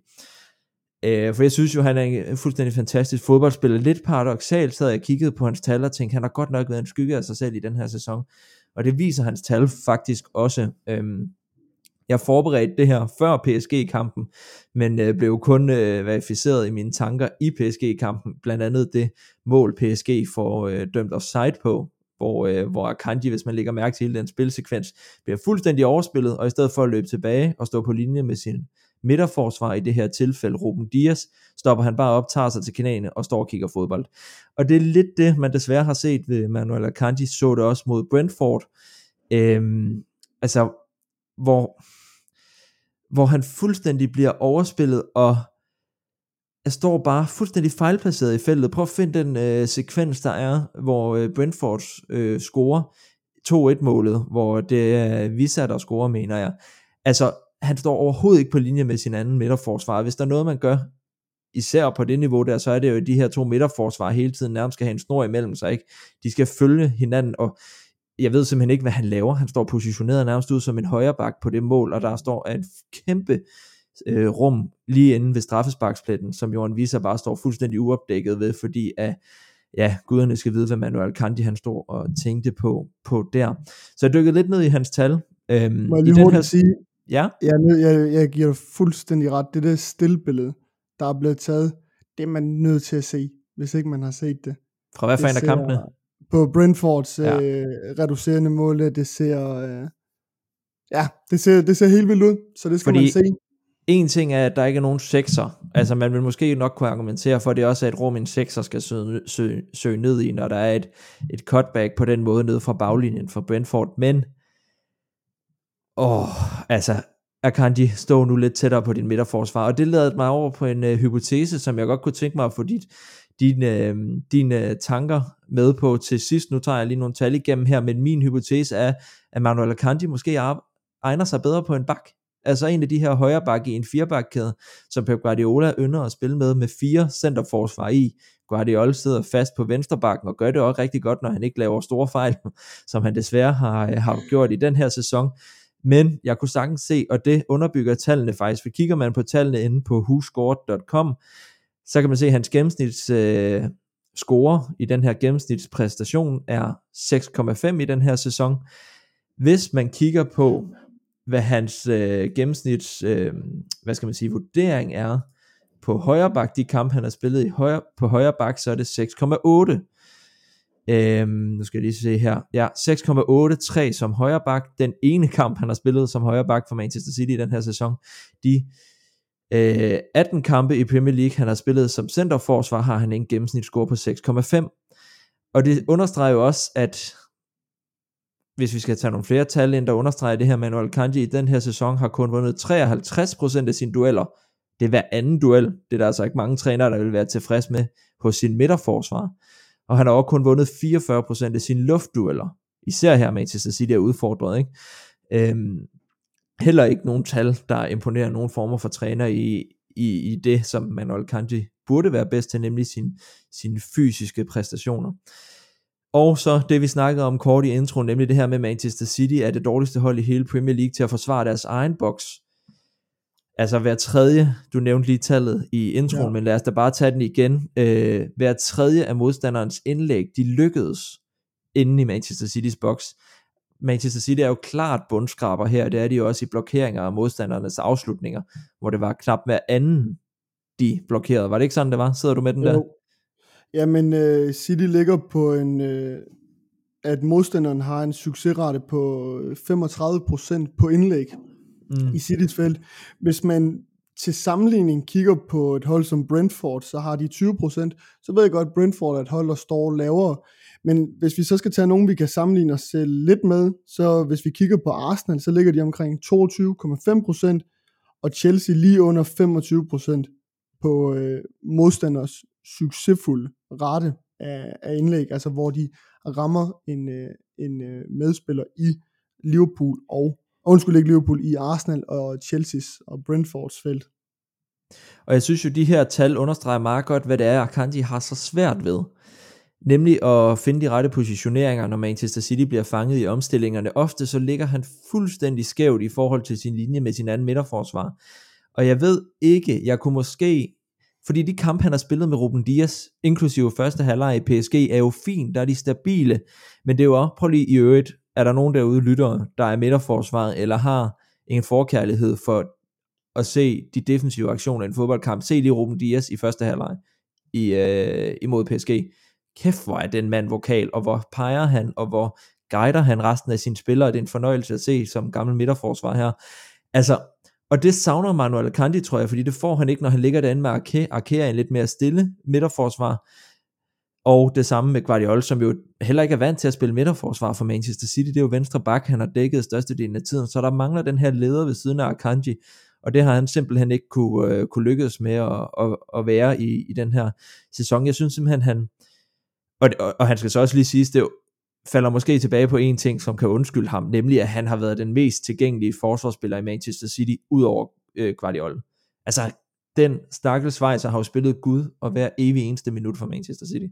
Øh, for jeg synes jo, han er en fuldstændig fantastisk fodboldspiller. Lidt paradoksalt sad jeg kigget på hans tal og tænkte, han har godt nok været en skygge af sig selv i den her sæson. Og det viser hans tal faktisk også. Øhm, jeg forberedte det her før P S G-kampen, men øh, blev kun øh, verificeret i mine tanker i P S G-kampen. Blandt andet det mål P S G får øh, dømt offside på, hvor, øh, hvor Akanji, hvis man lægger mærke til hele den spilsekvens, bliver fuldstændig overspillet, og i stedet for at løbe tilbage og stå på linje med sin midterforsvar, i det her tilfælde Ruben Dias, stopper han bare op, tager sig til knæene og står og kigger fodbold. Og det er lidt det, man desværre har set ved Manuel Akanji, så det også mod Brentford, øhm, altså hvor, hvor han fuldstændig bliver overspillet, og jeg står bare fuldstændig fejlplaceret i feltet. Prøv at finde den øh, sekvens, der er, hvor øh, Brentford øh, scorer to et målet, hvor det er Visa, der scorer, mener jeg. Altså, han står overhovedet ikke på linje med sin anden midterforsvar. Hvis der er noget, man gør, især på det niveau der, så er det jo, at de her to midterforsvar hele tiden nærmest skal have en snor imellem sig, ikke? De skal følge hinanden, og jeg ved simpelthen ikke, hvad han laver. Han står positioneret nærmest ud som en højreback på det mål, og der står en kæmpe øh, rum lige inde ved straffesparkspletten, som Johan Visa bare står fuldstændig uopdækket ved, fordi at, ja, guderne skal vide, hvad Manuel Akanji han står og tænkte på, på der. Så jeg dykkede lidt ned i hans tal. Øhm, Må jeg lige hurtigt her... sige, ja? jeg, jeg, jeg giver dig fuldstændig ret. Det der stillbillede, der er blevet taget, det er man nødt til at se, hvis ikke man har set det. Fra hvad for en af kampene? På Brentfords ja. øh, reducerende mål, det ser, øh, ja, det ser, det ser helt vildt ud, så det skal Fordi man se. En ting er, at der ikke er nogen sekser. Altså man vil måske nok kunne argumentere for, at det også er et rum, en sekser skal søge, søge, søge ned i, når der er et, et cutback på den måde ned fra baglinjen for Brentford. Men, åh, altså, Akanji, stå nu lidt tættere på din midterforsvar. Og det ledte mig over på en uh, hypotese, som jeg godt kunne tænke mig at få dit, dine, uh, dine tanker med på til sidst. Nu tager jeg lige nogle tal igennem her, men min hypotese er, at Manuel Akanji måske egner sig bedre på en bak. Altså en af de her højre bakke i en firebakkæde, som Pep Guardiola ynder at spille med, med fire centerforsvar i. Guardiola sidder fast på venstre bakken og gør det også rigtig godt, når han ikke laver store fejl, som han desværre har, har gjort i den her sæson. Men jeg kunne sagtens se, og det underbygger tallene faktisk, for kigger man på tallene inde på who scored punktum com, så kan man se, at hans gennemsnits øh, score i den her gennemsnitspræstation er seks komma fem i den her sæson. Hvis man kigger på hvad hans øh, gennemsnits, øh, hvad skal man sige, vurdering er på højre bak, de kampe han har spillet i højre, på højre bak, så er det seks komma otte. Øhm, nu skal jeg lige se her. Ja, seks komma otte tre som højre bak. Den ene kamp han har spillet som højre bak for Manchester City i den her sæson. De øh, atten kampe i Premier League han har spillet som centerforsvar, har han en gennemsnitsscore på seks komma fem. Og det understreger jo også, at hvis vi skal tage nogle flere tal ind, der understreger det her, Manuel Akanji i den her sæson har kun vundet treoghalvtreds procent af sine dueller. Det er hver anden duel. Det er der altså ikke mange trænere, der vil være tilfreds med hos sin midterforsvar. Og han har også kun vundet fireogfyrre procent af sine luftdueller. Især her Manchester City er udfordret, ikke? Øhm, heller ikke nogen tal, der imponerer nogen former for træner i, i, i det, som Manuel Akanji burde være bedst til, nemlig sin, sine fysiske præstationer. Og så det vi snakkede om kort i introen, nemlig det her med Manchester City er det dårligste hold i hele Premier League til at forsvare deres egen boks. Altså hver tredje, du nævnte lige tallet i introen, ja. Men lad os da bare tage den igen. Øh, hver tredje af modstanderens indlæg, de lykkedes inde i Manchester Citys boks. Manchester City er jo klart bundskraber her, det er de jo også i blokeringer af modstandernes afslutninger, hvor det var knap hver anden, de blokerede. Var det ikke sådan, det var? Sidder du med den der? Jo. Jamen, uh, City ligger på en, uh, at modstanderen har en succesrate på femogtredive procent på indlæg mm. i Citys felt. Hvis man til sammenligning kigger på et hold som Brentford, så har de tyve procent. Så ved jeg godt, at Brentford er et hold, der står lavere. Men hvis vi så skal tage nogen, vi kan sammenligne os selv lidt med, så hvis vi kigger på Arsenal, så ligger de omkring toogtyve komma fem procent, og Chelsea lige under femogtyve procent på øh, modstanders succesfulde rate af, af indlæg, altså hvor de rammer en, øh, en øh, medspiller i Liverpool og, undskyld ikke Liverpool, i Arsenal og Chelsea's og Brentfords felt. Og jeg synes jo, de her tal understreger meget godt, hvad det er, Akanji har så svært ved. Nemlig at finde de rette positioneringer, når Manchester City bliver fanget i omstillingerne. Ofte så ligger han fuldstændig skævt i forhold til sin linje med sin anden midterforsvar. Og jeg ved ikke, jeg kunne måske, fordi de kamp han har spillet med Ruben Dias, inklusive første halvleg i P S G, er jo fint, der er de stabile, men det er jo også, prøv lige i øvrigt, er der nogen derude lyttere, der er midterforsvaret, eller har en forkærlighed for at se de defensive aktioner i en fodboldkamp. Se lige Ruben Dias i første halvleg i, øh, imod P S G. Kæft, hvor er den mand vokal, og hvor peger han, og hvor guider han resten af sine spillere. Det er en fornøjelse at se som gammel midterforsvar her. Altså, og det savner Manuel Akanji, tror jeg, fordi det får han ikke, når han ligger derinde med Ake, Ake er en lidt mere stille midterforsvar. Og det samme med Guardiola, som jo heller ikke er vant til at spille midterforsvar for Manchester City. Det er jo venstre bak, han har dækket størstedelen af tiden, så der mangler den her leder ved siden af Akanji, og det har han simpelthen ikke kunne, øh, kunne lykkes med at, at, at være i, i den her sæson. Jeg synes simpelthen, han Og, og, og han skal så også lige sige, det falder måske tilbage på en ting, som kan undskylde ham, nemlig at han har været den mest tilgængelige forsvarsspiller i Manchester City, ud over øh, Guardiola. Altså, den stakkels Schweizer har jo spillet Gud, og hver evig eneste minut for Manchester City.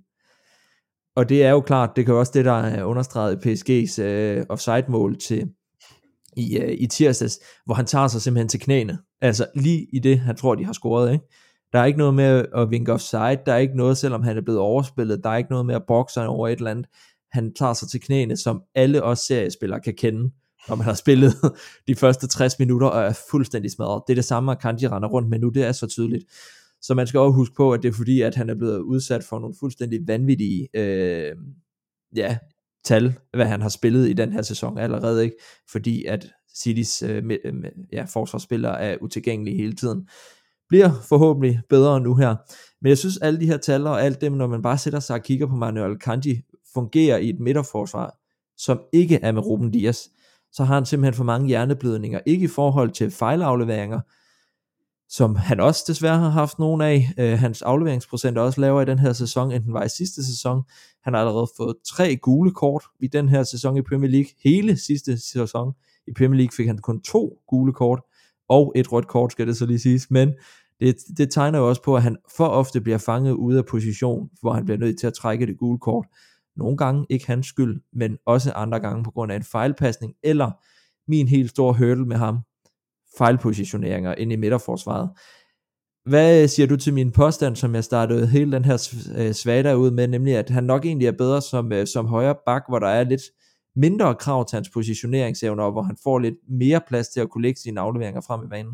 Og det er jo klart, det kan også det, der er understreget i P S G's øh, offside-mål til, i, øh, i tirsdags, hvor han tager sig simpelthen til knæene. Altså, lige i det, han tror, de har scoret, ikke? Der er ikke noget med at vinke offside, der er ikke noget, selvom han er blevet overspillet, der er ikke noget med at bokse over et eller andet. Han tager sig til knæene, som alle os seriespillere kan kende, når man har spillet de første tres minutter og er fuldstændig smadret. Det er det samme, Akanji render rundt med nu, det er så tydeligt. Så man skal også huske på, at det er fordi, at han er blevet udsat for nogle fuldstændig vanvittige øh, ja, tal, hvad han har spillet i den her sæson allerede, ikke? Fordi at Citys øh, med, øh, ja, forsvarsspillere er utilgængelige hele tiden. Bliver forhåbentlig bedre nu her. Men jeg synes, alle de her tal og alt dem, når man bare sætter sig og kigger på Manuel Akanji, fungerer i et midterforsvar, som ikke er med Ruben Dias, så har han simpelthen for mange hjerneblødninger, ikke i forhold til fejlafleveringer, som han også desværre har haft nogle af. Øh, hans afleveringsprocent er også lavere i den her sæson, end den var i sidste sæson. Han har allerede fået tre gule kort i den her sæson i Premier League. Hele sidste sæson i Premier League fik han kun to gule kort, og et rødt kort, skal det så lige siges, men det, det tegner jo også på, at han for ofte bliver fanget ude af position, hvor han bliver nødt til at trække det gule kort. Nogle gange ikke hans skyld, men også andre gange på grund af en fejlpasning, eller min helt store hurdle med ham, fejlpositioneringer ind i midterforsvaret. Hvad siger du til min påstand, som jeg startede hele den her svada ud med, nemlig at han nok egentlig er bedre som, som højre bak, hvor der er lidt mindre krav til hans positioneringsevner, og hvor han får lidt mere plads til at kunne lægge sine afleveringer frem i banen?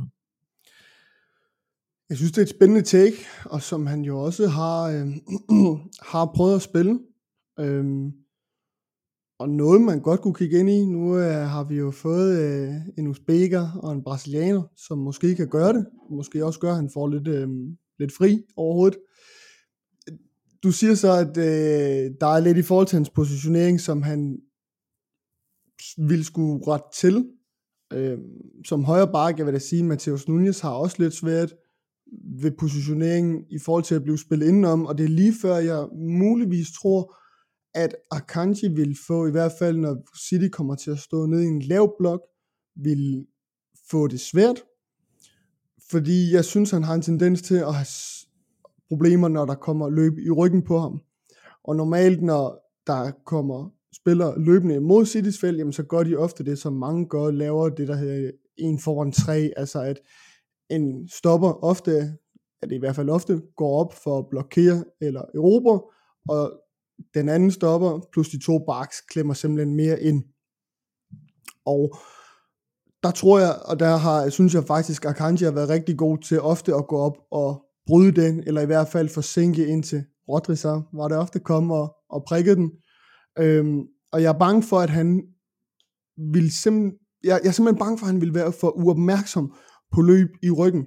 Jeg synes, det er et spændende take, og som han jo også har, øh, har prøvet at spille. Øhm, og noget, man godt kunne kigge ind i. Nu øh, har vi jo fået øh, en uzbeker og en brasilianer, som måske kan gøre det. Måske også gør, at han får lidt, øh, lidt fri overhovedet. Du siger så, at øh, der er lidt i forhold til hans positionering, som han ville skulle ret til. Øh, som højre back, jeg vil da sige, Matheus Nunes har også lidt svært ved positioneringen i forhold til at blive spillet indenom, og det er lige før jeg muligvis tror, at Akanji vil få, i hvert fald når City kommer til at stå nede i en lav blok, vil få det svært, fordi jeg synes, han har en tendens til at have problemer, når der kommer løb i ryggen på ham. Og normalt, når der kommer spillere løbende mod Citys felt, jamen så gør de ofte det, som mange gør, laver det, der hedder en foran tre, altså at en stopper ofte, at det i hvert fald ofte, går op for at blokere eller erobre, og den anden stopper plus de to backs klemmer simpelthen mere ind. Og der tror jeg, og der har, synes jeg faktisk, at Akanji har været rigtig god til ofte at gå op og bryde den, eller i hvert fald forsinke ind til Rodri, så var det ofte komme og, og prikke den. Øhm, og jeg er bange for, at han vil simpelthen, jeg, jeg er simpelthen bange for, at han vil være for uopmærksom på løb i ryggen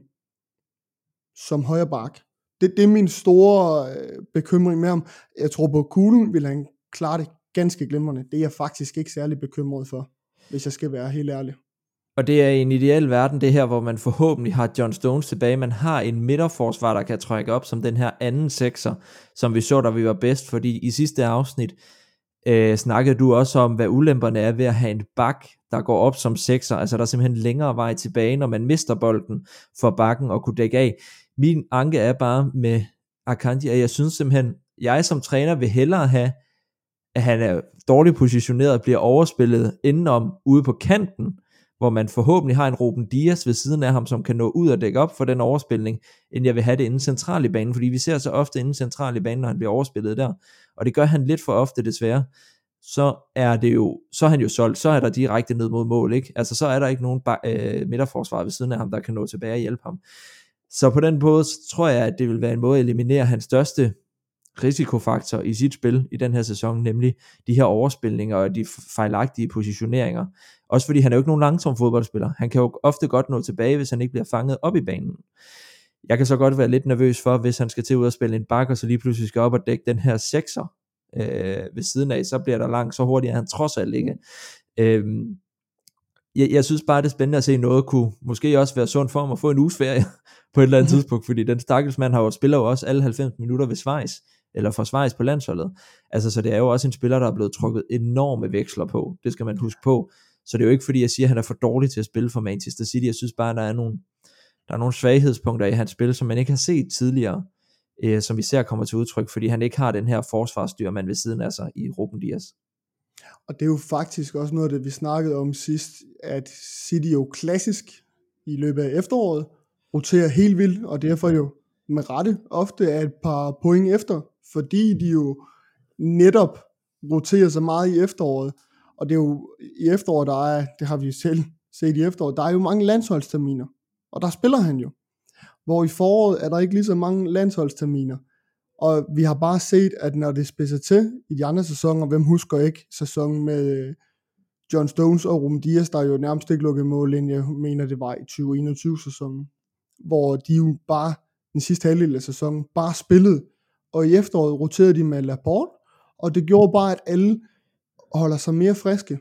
som højre bak. Det, det er min store øh, bekymring med ham. Jeg tror på kuglen vil han klare det ganske glimrende. Det er jeg faktisk ikke særlig bekymret for, hvis jeg skal være helt ærlig. Og det er en ideel verden, det her, hvor man forhåbentlig har John Stones tilbage. Man har en midterforsvar, der kan trække op som den her anden sekser, som vi så, da vi var bedst. Fordi i sidste afsnit øh, snakkede du også om, hvad ulemperne er ved at have en bak, der går op som sekser. Altså der er simpelthen længere vej tilbage, når man mister bolden for bakken og kunne dække af. Min anke er bare med Akanji, at jeg synes simpelthen, jeg som træner vil hellere have, at han er dårligt positioneret og bliver overspillet indenom ude på kanten, hvor man forhåbentlig har en Ruben Dias ved siden af ham, som kan nå ud og dække op for den overspilning, end jeg vil have det inden central i banen, fordi vi ser så ofte inden central i banen, når han bliver overspillet der, og det gør han lidt for ofte desværre. Så er det jo, så er han jo solgt, så er der direkte ned mod mål, ikke? Altså så er der ikke nogen øh, midterforsvar ved siden af ham, der kan nå tilbage og hjælpe ham. Så på den måde tror jeg, at det vil være en måde at eliminere hans største risikofaktor i sit spil i den her sæson, nemlig de her overspilninger og de fejlagtige positioneringer. Også fordi han er jo ikke nogen langsom fodboldspiller. Han kan jo ofte godt nå tilbage, hvis han ikke bliver fanget op i banen. Jeg kan så godt være lidt nervøs for, hvis han skal til ud og spille en bak, og så lige pludselig skal op og dække den her sekser øh, ved siden af, så bliver der langt, så hurtigt er han trods alt ikke. Øh, jeg, jeg synes bare, det er spændende at se noget, kunne måske også være sundt for ham at få en uges ferie på et eller andet tidspunkt, fordi den stakkels mand har jo spiller jo også alle halvfems minutter ved Schweiz, eller for Schweiz på landsholdet. Altså, så det er jo også en spiller, der er blevet trukket enorme veksler på. Det skal man huske på. Så det er jo ikke fordi, jeg siger, at han er for dårlig til at spille for Manchester City. Jeg synes bare, at der er nogle, der er nogle svaghedspunkter i hans spil, som man ikke har set tidligere, øh, som vi ser kommer til udtryk, fordi han ikke har den her forsvarsstyrmand ved siden af sig i Ruben Dias. Og det er jo faktisk også noget af det, vi snakkede om sidst, at City jo klassisk i løbet af efteråret roterer helt vildt, og derfor jo med rette ofte er et par point efter, fordi de jo netop roterer så meget i efteråret. Og det er jo i efteråret, der er, det har vi jo selv set i efteråret, der er jo mange landsholdsterminer, og der spiller han jo. Hvor i foråret er der ikke lige så mange landsholdsterminer. Og vi har bare set, at når det spidser til i de andre sæsoner, hvem husker ikke sæsonen med John Stones og Ruben Dias, der jo nærmest ikke lukkede mål ind, jeg mener det var i tyve enogtyve sæsonen, hvor de jo bare den sidste halvdel af sæsonen bare spillede, og i efteråret roterede de med Laporte, og det gjorde bare, at alle holder sig mere friske.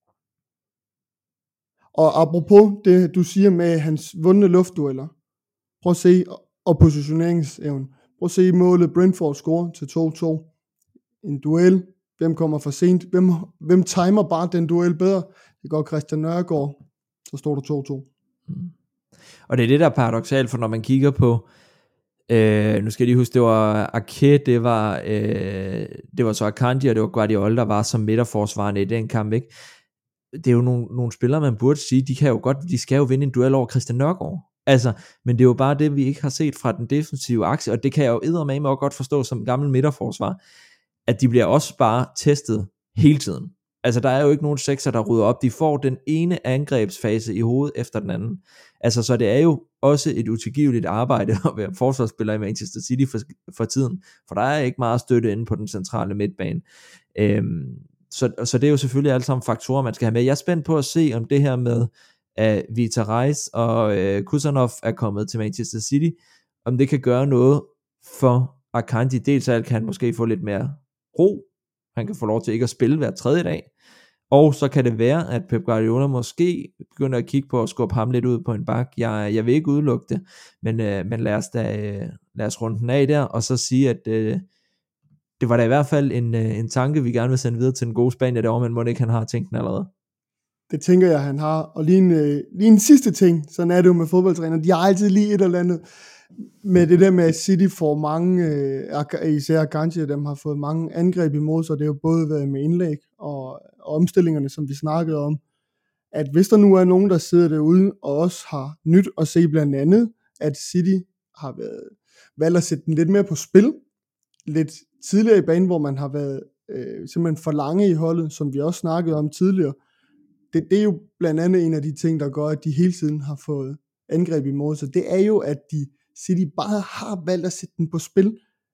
Og apropos det, du siger med hans vundne luftdueller, prøv at se, og positioneringsevnen, prøv at se målet Brentford score til to to. En duel, hvem kommer for sent, hvem, hvem timer bare den duel bedre? Det går Christian Nørgaard, så står der to to. Mm. Og det er det, der er paradoksalt, for når man kigger på, øh, nu skal jeg lige huske, det var Ake, det var, øh, det var så Akanji, og det var Guardiola, der var som midterforsvarende i den kamp, ikke? Det er jo nogle, nogle spillere, man burde sige, de kan jo godt, de skal jo vinde en duel over Christian Nørgaard. Altså, men det er jo bare det, vi ikke har set fra den defensive akse, og det kan jeg jo eddermame også godt forstå som gammel midterforsvar, at de bliver også bare testet hele tiden. Altså, der er jo ikke nogen sekser, der rydder op. De får den ene angrebsfase i hovedet efter den anden. Altså, så det er jo også et utilgiveligt arbejde at være forsvarsspiller i Manchester City for, for tiden, for der er ikke meget støtte inde på den centrale midtbane. Øhm, så, så det er jo selvfølgelig alle sammen faktorer, man skal have med. Jeg er spændt på at se, om det her med at Vita Reis og øh, Kusanov er kommet til Manchester City, om det kan gøre noget for Akanji. Dels alt kan han måske få lidt mere ro, han kan få lov til ikke at spille hver tredje dag, og så kan det være, at Pep Guardiola måske begynder at kigge på at skubbe ham lidt ud på en bak. Jeg, jeg vil ikke udelukke det, men, øh, men lad os da øh, lad os runde den af der, og så sige, at øh, det var da i hvert fald en, øh, en tanke, vi gerne vil sende videre til den gode Spanier derovre, men må ikke han har tænkt den allerede. Det tænker jeg, han har. Og lige en, øh, lige en sidste ting, sådan er det jo med fodboldtræner, de har altid lige et eller andet med det der med, at City får mange, øh, især Akanji, dem har fået mange angreb imod sig, det har jo både været med indlæg og, og omstillingerne, som vi snakkede om, at hvis der nu er nogen, der sidder derude, og også har nyt at se blandt andet, at City har været, valgt at sætte den lidt mere på spil, lidt tidligere i banen, hvor man har været øh, simpelthen for lange i holdet, som vi også snakkede om tidligere. Det, det er jo blandt andet en af de ting, der gør, at de hele tiden har fået angreb imod sig. Det er jo, at de City bare har valgt at sætte den på spil,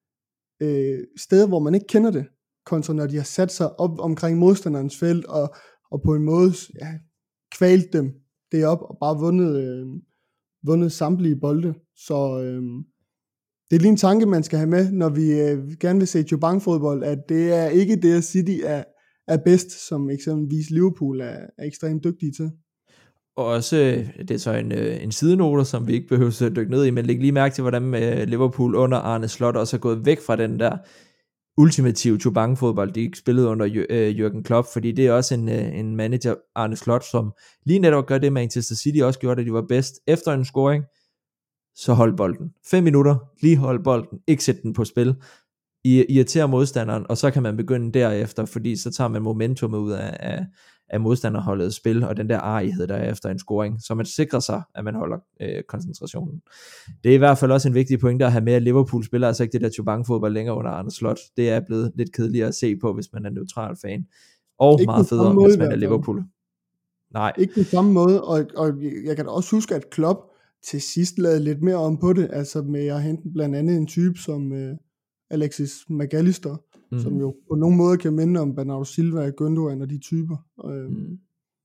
øh, steder, hvor man ikke kender det, kontra når de har sat sig op omkring modstanderens felt, og, og på en måde ja, kvalt dem derop, og bare vundet, øh, vundet samtlige bolde. Så øh, det er lige en tanke, man skal have med, når vi øh, gerne vil se Jubang-fodbold, at det er ikke det, at City er, er bedst, som eksempelvis Liverpool er, er ekstremt dygtige til. Og også, det er så en, en sidenote, som vi ikke behøver at dykke ned i, men læg lige mærke til, hvordan Liverpool under Arne Slot også er gået væk fra den der ultimative Jubang-fodbold, de ikke spillede under Jürgen Klopp, fordi det er også en, en manager, Arne Slot, som lige netop gør det, Manchester City også gjorde, at de var bedst efter en scoring, så hold bolden. Fem minutter, lige hold bolden, ikke sæt den på spil, irritere modstanderen, og så kan man begynde derefter, fordi så tager man momentummet ud af, af, af modstanderholdets spil, og den der arighed, der er efter en scoring, så man sikrer sig, at man holder øh, koncentrationen. Det er i hvert fald også en vigtig pointe at have med, at Liverpool spiller altså ikke det der Jubang-fodbold længere under Arne Slot. Det er blevet lidt kedeligere at se på, hvis man er neutral fan, og ikke meget federe, måde, hvis man er Liverpool. Nej. Ikke på samme måde, og, og jeg kan da også huske, at Klopp til sidst lavede lidt mere om på det, altså med at hente blandt andet en type som øh, Alexis McAllister, mm. som jo på nogle måder kan minde om Bernardo Silva, Gündogan og de typer. Øh. Mm.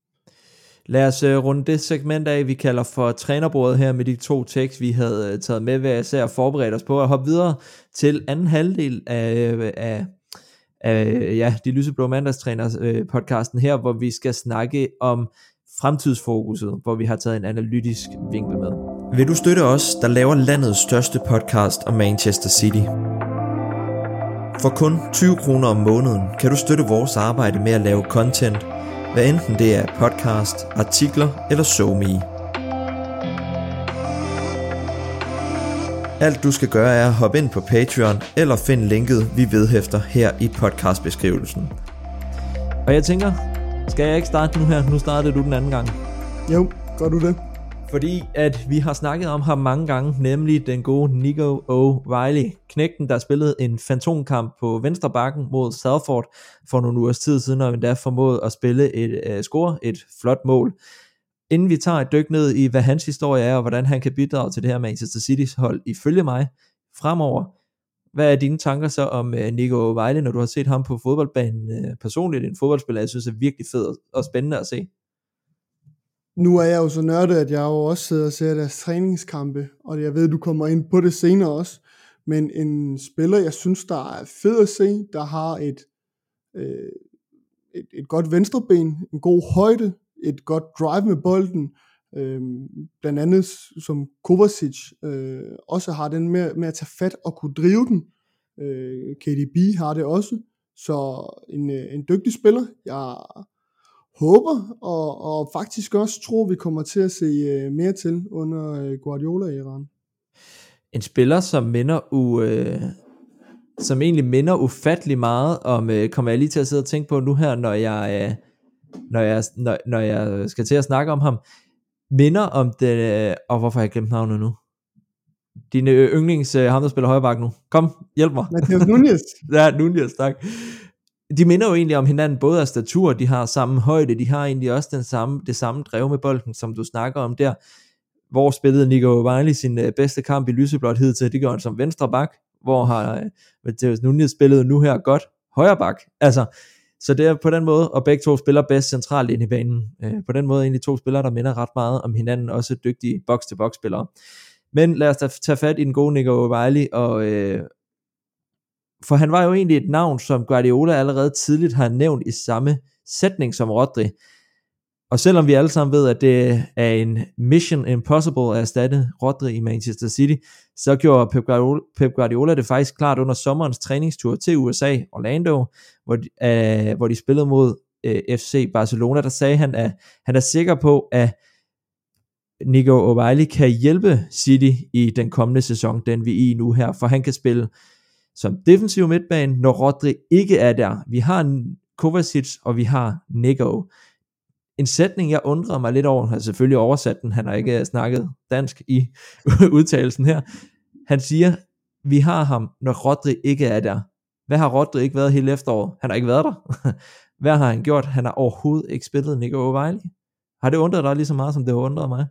Lad os uh, runde det segment af, vi kalder for trænerbordet her med de to tekst, vi havde uh, taget med hver især og forberedt os på at hoppe videre til anden halvdel af, af, af ja, de lyseblå mandagstræners uh, podcasten her, hvor vi skal snakke om fremtidsfokuset, hvor vi har taget en analytisk vinkel med. Vil du støtte os, der laver landets største podcast om Manchester City? For kun tyve kroner om måneden kan du støtte vores arbejde med at lave content, hvad enten det er podcast, artikler eller SoMe. Alt du skal gøre er at hoppe ind på Patreon eller find linket, vi vedhæfter her i podcastbeskrivelsen. Og jeg tænker, skal jeg ikke starte nu her? Nu startede du den anden gang. Jo, gør du det? Fordi at vi har snakket om ham mange gange, nemlig den gode Nico O'Reilly. Knægten, der spillede en fantomkamp på venstre bakken mod Salford for nogle ugers tid siden, og endda formåede at spille et uh, score, et flot mål. Inden vi tager et dyk ned i, hvad hans historie er, og hvordan han kan bidrage til det her Manchester City's hold, ifølge mig, fremover. Hvad er dine tanker så om uh, Nico O'Reilly, når du har set ham på fodboldbanen uh, personligt? En fodboldspiller, jeg synes er virkelig fed og spændende at se. Nu er jeg jo så nørdet, at jeg jo også sidder og ser deres træningskampe, og jeg ved, du kommer ind på det senere også, men en spiller, jeg synes, der er fed at se, der har et, øh, et, et godt venstreben, en god højde, et godt drive med bolden, øh, blandt andet som Kovacic øh, også har den med, med at tage fat og kunne drive den. Øh, K D B har det også, så en, en dygtig spiller. Jeg håber, og, og faktisk også tror, vi kommer til at se uh, mere til under uh, Guardiola-æraen. En spiller, som minder u, øh, som egentlig minder ufattelig meget om, øh, kommer jeg lige til at sidde og tænke på nu her, når jeg, øh, når jeg, når, når jeg skal til at snakke om ham, minder om det, øh, og hvorfor har jeg glemt navnet nu? Din øh, yndlings, øh, ham der spiller højre bak nu. Kom, hjælp mig. Matheus Nunes. Ja, Nunes, tak. De minder jo egentlig om hinanden, både af statur, de har samme højde, de har egentlig også den samme, det samme drev med bolden, som du snakker om der. Hvor spillede Nico O'Reilly sin øh, bedste kamp i lyseblåt hidtil, det gør han som venstre bak, hvor har øh, Matheus Nunes spillet nu her godt højre bak. Altså, så det er på den måde, og begge to spiller bedst centralt ind i banen. Øh, på den måde egentlig to spillere, der minder ret meget om hinanden, også dygtige box-til-box spillere. Men lad os da tage fat i den gode Nico O'Reilly, og øh, for han var jo egentlig et navn, som Guardiola allerede tidligt har nævnt i samme sætning som Rodri. Og selvom vi alle sammen ved, at det er en mission impossible at erstatte Rodri i Manchester City, så gjorde Pep Guardiola, Pep Guardiola det faktisk klart under sommerens træningstur til U S A, Orlando, hvor de, øh, hvor de spillede mod øh, F C Barcelona. Der sagde han, at han er sikker på, at Nico O'Reilly kan hjælpe City i den kommende sæson, den vi er i nu her, for han kan spille som defensiv midtbane, når Rodri ikke er der. Vi har Kovacic, og vi har Nico. En sætning, jeg undrede mig lidt over, har selvfølgelig oversat den, han har ikke snakket dansk i udtalelsen her. Han siger, vi har ham, når Rodri ikke er der. Hvad har Rodri ikke været hele efteråret? Han har ikke været der. Hvad har han gjort? Han har overhovedet ikke spillet Nico O'Reilly. Har det undret dig lige så meget, som det har undret mig?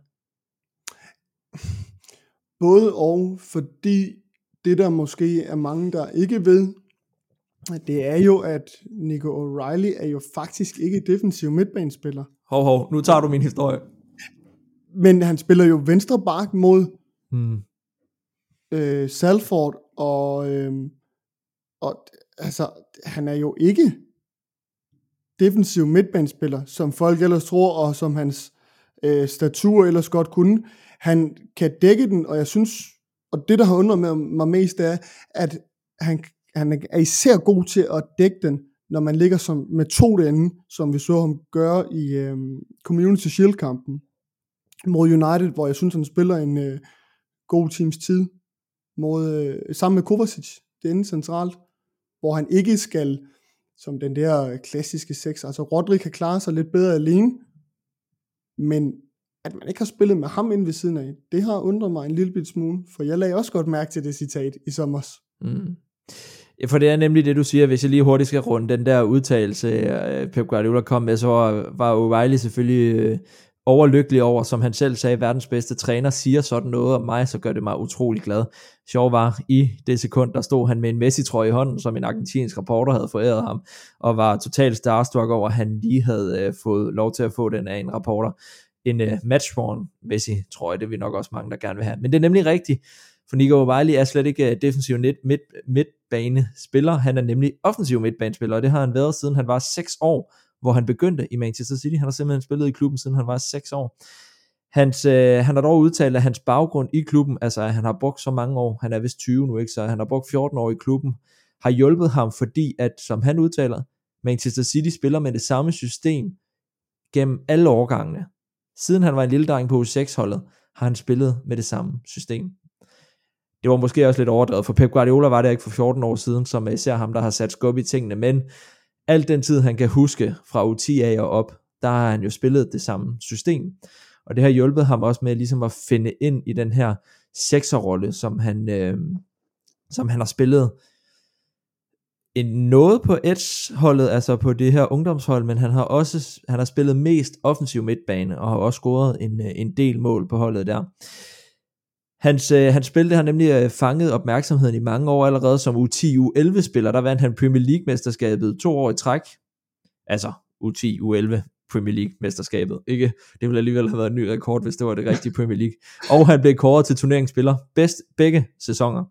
Både og, fordi det der måske er mange, der ikke ved, det er jo, at Nico O'Reilly er jo faktisk ikke defensiv midtbanespiller. Hov, hov, nu tager du min historie. Men han spiller jo venstre bak mod hmm. øh, Salford, og, øh, og altså, han er jo ikke defensiv midtbanespiller, som folk ellers tror, og som hans øh, statur ellers godt kunne. Han kan dække den, og jeg synes, og det der har undret mig mest er, at han, han er især god til at dække den, når man ligger som, med to derinde, som vi så ham gøre i øh, Community Shield-kampen mod United, hvor jeg synes, han spiller en øh, god times tid mod, øh, sammen med Kovacic, det inde centralt, hvor han ikke skal, som den der klassiske seks, altså Rodri kan klare sig lidt bedre alene, men at man ikke har spillet med ham inde ved siden af, det har undret mig en lille bit smule, for jeg lagde også godt mærke til det citat i sommer. Mm. Ja, for det er nemlig det, du siger, hvis jeg lige hurtigt skal runde den der udtalelse, Pep Guardiola kom med, så var O'Reilly selvfølgelig øh, overlykkelig over, som han selv sagde, verdens bedste træner siger sådan noget om mig, så gør det mig utrolig glad. Sjov var, i det sekund, der stod han med en Messi-trøje i hånden, som en argentinsk reporter havde foræret ham, og var totalt starstruck over, at han lige havde øh, fået lov til at få den af en reporter. En uh, matchworn Messi, tror jeg, det er vi nok også mange, der gerne vil have. Men det er nemlig rigtigt, for Nico O'Reilly er slet ikke defensiv midt, midt, midtbanespiller, han er nemlig offensiv midtbanespiller, og det har han været, siden han var seks år, hvor han begyndte i Manchester City. Han har simpelthen spillet i klubben, siden han var seks år. Hans, øh, han har dog udtalt, at hans baggrund i klubben, altså at han har brugt så mange år, han er vist tyve nu, ikke, så han har brugt fjorten år i klubben, har hjulpet ham, fordi at, som han udtaler, Manchester City spiller med det samme system gennem alle årgangene. Siden han var en lille dreng på U seks holdet, har han spillet med det samme system. Det var måske også lidt overdrevet, for Pep Guardiola var det ikke for fjorten år siden, som især ham, der har sat skub i tingene, men alt den tid, han kan huske fra U ti af og op, der har han jo spillet det samme system. Og det har hjulpet ham også med ligesom at finde ind i den her sekserrolle, som han, øh, som han har spillet en noget på Edge-holdet, altså på det her ungdomshold, men han har også han har spillet mest offensiv midtbane, og har også scoret en, en del mål på holdet der. Hans, øh, hans spil, det har nemlig øh, fanget opmærksomheden i mange år allerede som U ti U elleve spiller, der vandt han Premier League mesterskabet to år i træk, altså U ti U elleve Premier League mesterskabet, ikke? Det ville alligevel have været en ny rekord, hvis det var det rigtige Premier League, og han blev kåret til turneringsspiller bedst begge sæsoner.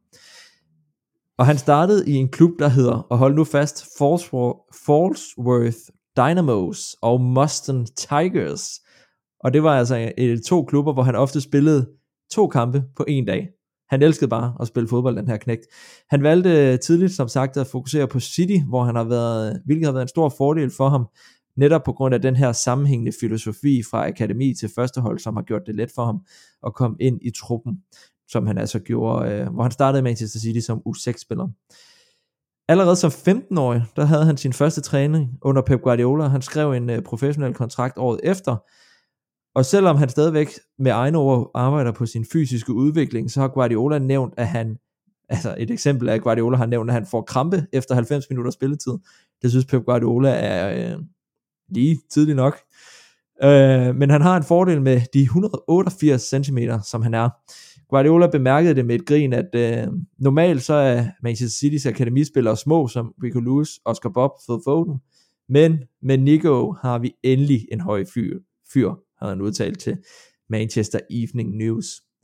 Og han startede i en klub, der hedder, og hold nu fast, Fallsworth Dynamos og Moston Tigers. Og det var altså to klubber, hvor han ofte spillede to kampe på en dag. Han elskede bare at spille fodbold, den her knægt. Han valgte tidligt, som sagt, at fokusere på City, hvor han har været, hvilket har været en stor fordel for ham, netop på grund af den her sammenhængende filosofi fra akademi til førstehold, som har gjort det let for ham at komme ind i truppen, som han altså gjorde, øh, hvor han startede i Manchester City som U seks spiller. Allerede som femten-årig, der havde han sin første træning under Pep Guardiola. Han skrev en øh, professionel kontrakt året efter, og selvom han stadigvæk med egne ord arbejder på sin fysiske udvikling, så har Guardiola nævnt, at han, altså et eksempel af Guardiola har nævnt, at han får krampe efter halvfems minutter spilletid. Det synes Pep Guardiola er øh, lige tidligt nok. Øh, men han har en fordel med de et hundrede og otteogfirs centimeter, som han er. Guardiola bemærkede det med et grin, at øh, normalt så er Manchester City's akademispillere små, som Rico Lewis, Oscar Bob, Phil Foden, men med Nico har vi endelig en høj fyr, fyr havde han udtalt til Manchester Evening News.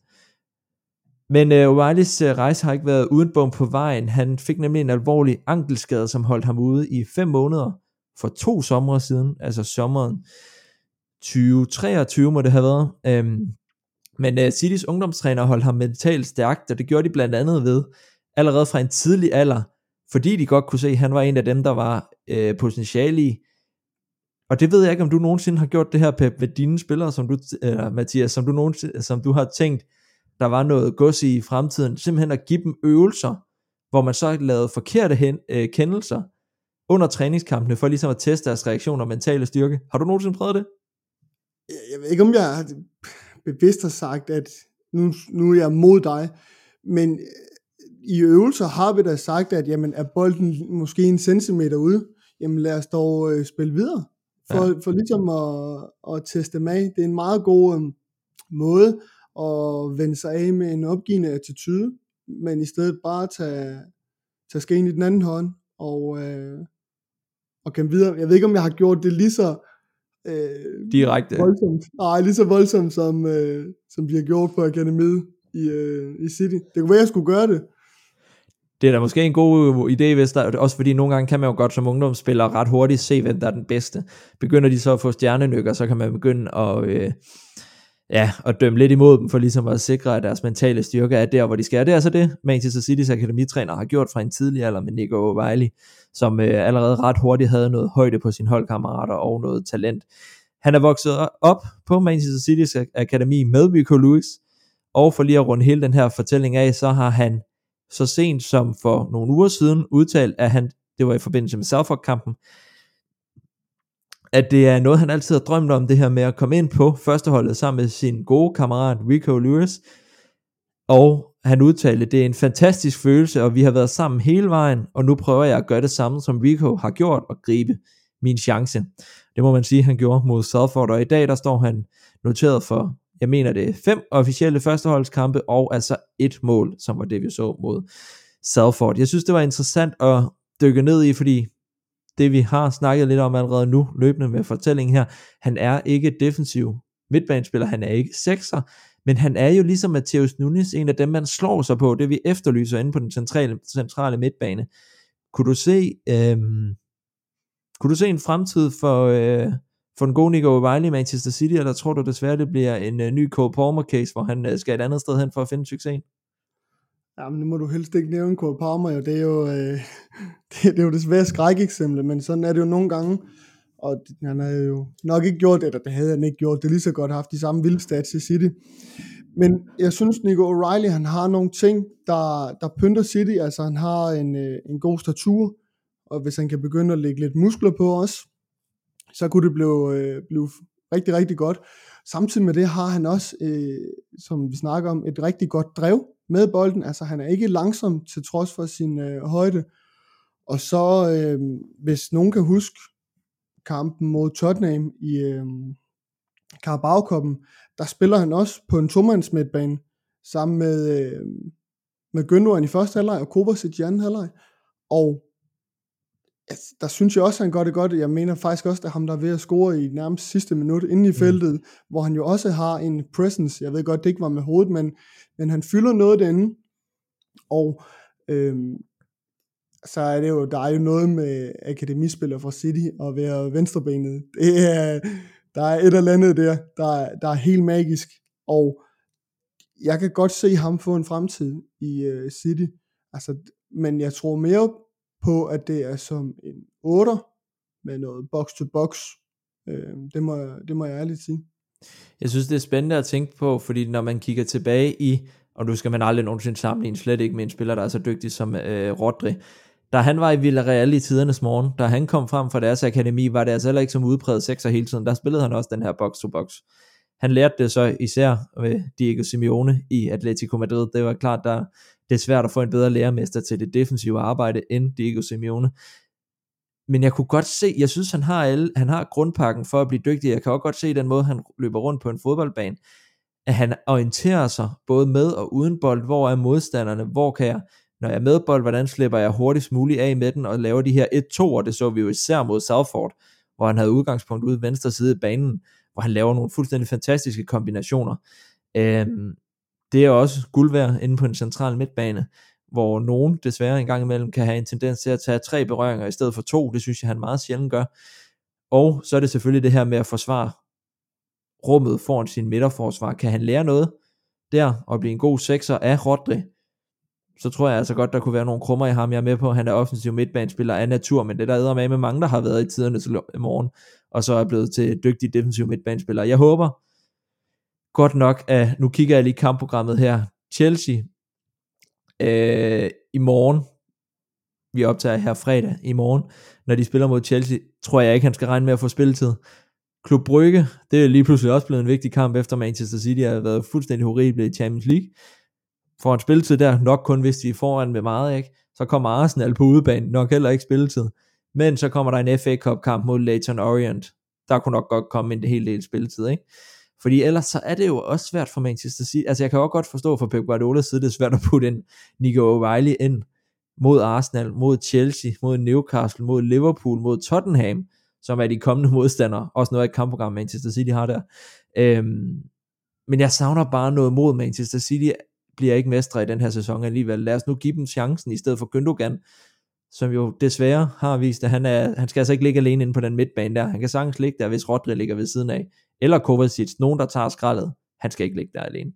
Men øh, O'Reillys øh, rejse har ikke været uden bum på vejen. Han fik nemlig en alvorlig ankelskade, som holdt ham ude i fem måneder for to somre siden, altså sommeren tyve treogtyve må det have været. Øhm, Men uh, Citys ungdomstræner holdt ham mentalt stærkt, og det gjorde de blandt andet ved, allerede fra en tidlig alder, fordi de godt kunne se, at han var en af dem, der var uh, potentiale i, Og det ved jeg ikke, om du nogensinde har gjort det her, Pep, ved dine spillere, som du, eller Mathias, som du, nogensinde, som du har tænkt, der var noget gods i fremtiden, simpelthen at give dem øvelser, hvor man så lavede forkerte hen, øh, kendelser under træningskampene, for ligesom at teste deres reaktioner og mentale styrke. Har du nogensinde prøvet det? Jeg ved ikke, om jeg bevidst har sagt, at nu, nu er jeg mod dig, men i øvelser har vi da sagt, at jamen, er bolden måske en centimeter ude, jamen lad os dog øh, spille videre, for, ja. for ligesom at, at teste dem af. Det er en meget god øh, måde at vende sig af med en opgivende attitude, men i stedet bare tage, tage skeen i den anden hånd, og, øh, og kæmpe videre. Jeg ved ikke, om jeg har gjort det lige så øh, direkte voldsomt. Nej, lige så voldsomt, som, øh, som de har gjort på akademiet i, øh, i City. Det kunne være, jeg skulle gøre det. Det er da måske en god idé, hvis der, også fordi nogle gange kan man jo godt som ungdomsspiller ret hurtigt se, hvem der er den bedste. Begynder de så at få stjernenykker, så kan man begynde at, øh, ja, at dømme lidt imod dem, for ligesom at sikre, at deres mentale styrke er der, hvor de skal. Det er så det, Manchester Citys akademitræner har gjort fra en tidlig alder med Nico O'Reilly, som øh, allerede ret hurtigt havde noget højde på sine holdkammerater og noget talent. Han er vokset op på Manchester Citys akademi med Rico Lewis, og for lige at runde hele den her fortælling af, så har han så sent som for nogle uger siden udtalt, at han, det var i forbindelse med Salford-kampen, at det er noget, han altid har drømt om, det her med at komme ind på førsteholdet sammen med sin gode kammerat Rico Lewis, og han udtalte, det er en fantastisk følelse, og vi har været sammen hele vejen, og nu prøver jeg at gøre det samme, som Rico har gjort, og gribe min chance. Det må man sige, han gjorde mod Salford, og i dag der står han noteret for, jeg mener det er fem officielle førsteholdskampe, og altså et mål, som var det vi så mod Salford. Jeg synes det var interessant at dykke ned i, fordi det vi har snakket lidt om allerede nu, løbende med fortællingen her, han er ikke defensiv midtbanespiller, han er ikke sekser, men han er jo ligesom Matheus Nunes, en af dem man slår sig på, det vi efterlyser inde på den centrale, centrale midtbane. Kunne du se øhm, kunne du se en fremtid for øh, for den gode Nico O'Reilly i Manchester City, eller tror du desværre, det bliver en uh, ny Cole Palmer-case, hvor han uh, skal et andet sted hen for at finde succesen? Jamen, nu må du helst ikke nævne Cole Palmer, jo. Det er jo, øh, det, det er jo desværre skrækeksempel, men sådan er det jo nogle gange, og han havde jo nok ikke gjort det, eller det havde han ikke gjort, det lige så godt haft de samme vilde stats i City. Men jeg synes, Nico O'Reilly, han har nogle ting, der, der pynter City, altså han har en, øh, en god statur, og hvis han kan begynde at lægge lidt muskler på os, så kunne det blive, øh, blive rigtig, rigtig godt. Samtidig med det har han også, øh, som vi snakker om, et rigtig godt drev med bolden. Altså han er ikke langsom til trods for sin øh, højde. Og så, øh, hvis nogen kan huske kampen mod Tottenham i øh, Carabao-cuppen, der spiller han også på en tomands midtbane sammen med, øh, med Gündogan i første halvleg og Kovacic i anden halvleg. Og der synes jeg også, at han gør det godt. Jeg mener faktisk også, at ham, der er ved at score i nærmest sidste minut inde i feltet, mm. hvor han jo også har en presence. Jeg ved godt, det ikke var med hovedet, men, men han fylder noget derinde. Og øhm, så er det jo, der er jo noget med akademispillere fra City og være venstrebenet. Det er, der er et eller andet der, der er, der er helt magisk. Og jeg kan godt se ham få en fremtid i uh, City. Altså, men jeg tror mere på, at det er som en otter med noget box-to-box. Øh, det, må, det må jeg ærligt sige. Jeg synes, det er spændende at tænke på, fordi når man kigger tilbage i, og nu skal man aldrig nogensinde sammenligne, slet ikke med en spiller, der er så dygtig som øh, Rodri. Da han var i Villarreal i tidernes morgen, da han kom frem fra deres akademi, var det altså heller ikke som udpræget sekser hele tiden. Der spillede han også den her box-to-box. Han lærte det så især med Diego Simeone i Atletico Madrid. Det var klart, der det er svært at få en bedre lærermester til det defensive arbejde end Diego Simeone. Men jeg kunne godt se, jeg synes han har alle, han har grundpakken for at blive dygtig. Jeg kan også godt se den måde han løber rundt på en fodboldbane, at han orienterer sig både med og uden bold. Hvor er modstanderne? Hvor kan jeg, når jeg er med bold, hvordan slipper jeg hurtigst muligt af med den og laver de her et to, og det så vi jo især mod Salford, hvor han havde udgangspunkt ude venstre side af banen, hvor han laver nogle fuldstændig fantastiske kombinationer. Øhm, det er også guld værd inde på en central midtbane, hvor nogen desværre en gang imellem kan have en tendens til at tage tre berøringer i stedet for to. Det synes jeg han meget sjældent gør. Og så er det selvfølgelig det her med at forsvare rummet foran sin midterforsvar. Kan han lære noget der og blive en god sekser af Rodri, så tror jeg altså godt, der kunne være nogle krummer i ham. Jeg er med på, at han er offensiv midtbanespiller af natur, men det der æder med med mange, der har været i tiderne til morgen, og så er blevet til dygtige defensiv midtbanespiller. Jeg håber godt nok, at nu kigger jeg lige kampprogrammet her. Chelsea øh, i morgen, vi optager her fredag i morgen, når de spiller mod Chelsea, tror jeg ikke, han skal regne med at få spilletid. Klub Brygge, det er lige pludselig også blevet en vigtig kamp, efter Manchester City har været fuldstændig horrible i Champions League. For en spilletid der, nok kun hvis de er foran med meget, ikke? Så kommer Arsenal på udebane, nok heller ikke spilletid. Men så kommer der en F A Cup kamp mod Leyton Orient. Der kunne nok godt komme en hel del spilletid, ikke? Fordi ellers så er det jo også svært for Manchester City. Altså jeg kan også godt forstå for Pep Guardiolas side, det er svært at putte en Nico O'Reilly ind mod Arsenal, mod Chelsea, mod Newcastle, mod Liverpool, mod Tottenham, som er de kommende modstandere. Også noget af et kampprogram Manchester City har der. Øhm, men jeg savner bare noget mod Manchester City. Bliver ikke mestre i den her sæson alligevel. Lad os nu give dem chancen i stedet for Gündogan, som jo desværre har vist, at han, er, han skal altså ikke ligge alene inde på den midtbane der. Han kan sagtens ligge der, hvis Rodri ligger ved siden af. Eller Kovacic, nogen der tager skraldet. Han skal ikke ligge der alene.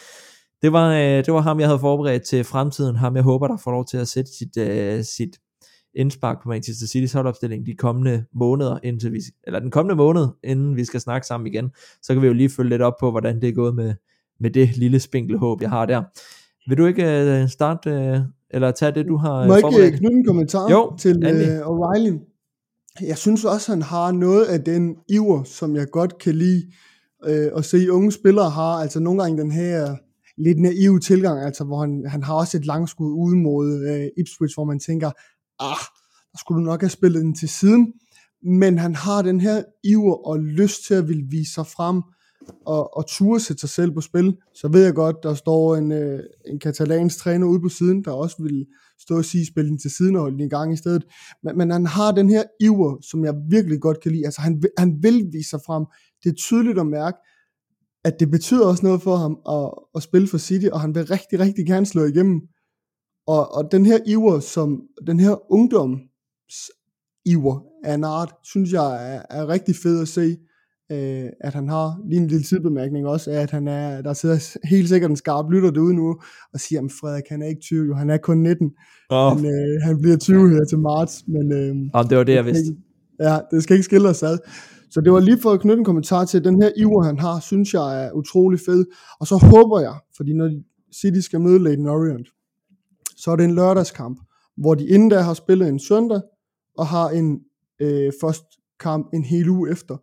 Det var, øh, det var ham, jeg havde forberedt til fremtiden. Ham, jeg håber, der får lov til at sætte sit, øh, sit indspark på Manchester City's holdopstilling de kommende måneder, indtil vi, eller den kommende måned, inden vi skal snakke sammen igen. Så kan vi jo lige følge lidt op på, hvordan det er gået med, med det lille spinkle håb, jeg har der. Vil du ikke øh, starte, øh, eller tage det, du har øh, Må forberedt? jeg ikke knytte en kommentar jo, til øh, O'Reilly? Jeg synes også, han har noget af den iver, som jeg godt kan lide øh, at se unge spillere har. Altså nogle gange den her lidt naive tilgang, altså hvor han, han har også et langskud ude mod øh, Ipswich, hvor man tænker, ah, der skulle du nok have spillet den til siden. Men han har den her iver og lyst til at ville vise sig frem og, og ture sætte sig selv på spil. Så ved jeg godt, der står en, øh, en katalansk træner ude på siden, der også vil stå og sige, spille den til siden og holde den i gang i stedet. Men, men han har den her iver, som jeg virkelig godt kan lide. Altså han, han vil vise sig frem. Det er tydeligt at mærke, at det betyder også noget for ham at, at spille for City, og han vil rigtig, rigtig gerne slå igennem. Og, og den her iver, som den her ungdoms iver af en art, synes jeg er, er rigtig fed at se, øh, at han har. Lige en lille sidebemærkning også, at han er, der sidder helt sikkert en skarp lytter derude nu, og siger, at Frederik, han er ikke tyve, jo, han er kun nitten. Oh. Han, øh, han bliver tyve her til marts. Men, øh, oh, det var det, jeg vidste. Ja, det skal ikke skille os ad. Så det var lige for at knytte en kommentar til, den her iver, han har, synes jeg er utrolig fed. Og så håber jeg, fordi når City skal møde Leyton Orient, så er det en lørdagskamp, hvor de inden da har spillet en søndag, og har en øh, første kamp en hel uge efter.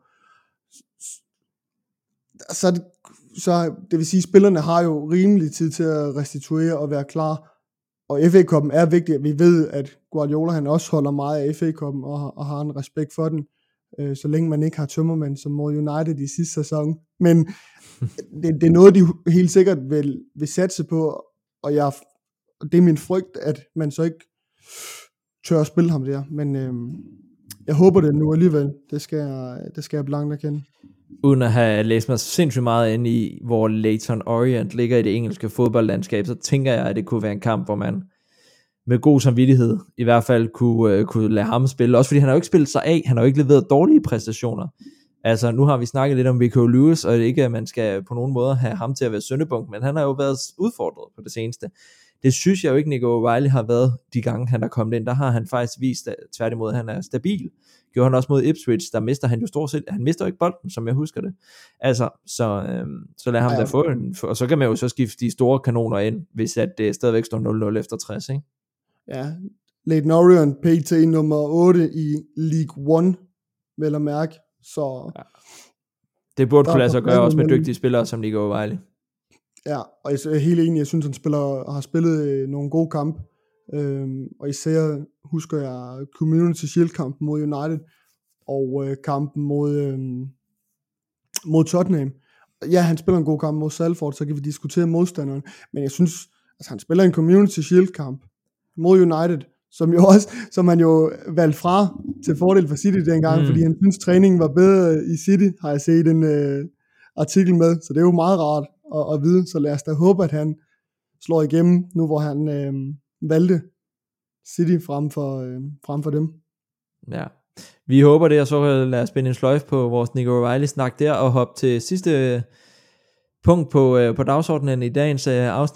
Så det, så det vil sige, at spillerne har jo rimelig tid til at restituere og være klar. Og F A Cup'en er vigtig. Vi ved, at Guardiola han også holder meget af F A Cup'en og, og har en respekt for den. Øh, så længe man ikke har tømmermænd som mod United i sidste sæson. Men det, det er noget, de helt sikkert vil, vil satse på. Og jeg, det er min frygt, at man så ikke tør at spille ham der. Men øh, jeg håber det nu alligevel. Det skal jeg, det skal jeg blankt erkende. Uden at have læst mig sindssygt meget ind i, hvor Leyton Orient ligger i det engelske fodboldlandskab, så tænker jeg, at det kunne være en kamp, hvor man med god samvittighed i hvert fald kunne, uh, kunne lade ham spille. Også fordi han har jo ikke spillet sig af, han har jo ikke leveret dårlige præstationer. Altså nu har vi snakket lidt om Rico Lewis, og det er ikke, at man skal på nogen måde have ham til at være syndebunk, men han har jo været udfordret på det seneste. Det synes jeg jo ikke, Nico O'Reilly har været de gange, han er kommet ind. Der har han faktisk vist, at tværtimod, at han er stabil. Gjorde han også mod Ipswich, der mister han jo stort set, han mister jo ikke bolden, som jeg husker det. Altså, så, øhm, så lad ham ja, ja. da få en, og så kan man jo så skifte de store kanoner ind, hvis at det stadigvæk står nul nul efter tres, ikke? Ja, Leyton Orient P T nummer otte i League One, vel at mærke, så... Ja. Det burde kunne lade sig gøre også med dygtige spillere som Nico O'Reilly. Ja, og jeg er helt enig, jeg synes, han spiller, har spillet øh, nogle gode kampe, øhm, og især husker jeg Community Shield-kampen mod United, og øh, kampen mod, øh, mod Tottenham. Ja, han spiller en god kamp mod Salford, så kan vi diskutere modstanderen, men jeg synes, altså han spiller en Community Shield-kamp mod United, som jo også, som han jo valgte fra til fordel for City dengang, mm. fordi han synes, træningen var bedre i City, har jeg set en øh, artikel med, så det er jo meget rart at, at vide, så lad os da håbe, at han slår igennem, nu hvor han øh, valgte City frem for, øh, frem for dem. Ja, vi håber det, og så lad os spænde en sløjf på vores Nico O'Reilly snak der, og hoppe til sidste punkt på, øh, på dagsordenen i dagens øh, afsnit.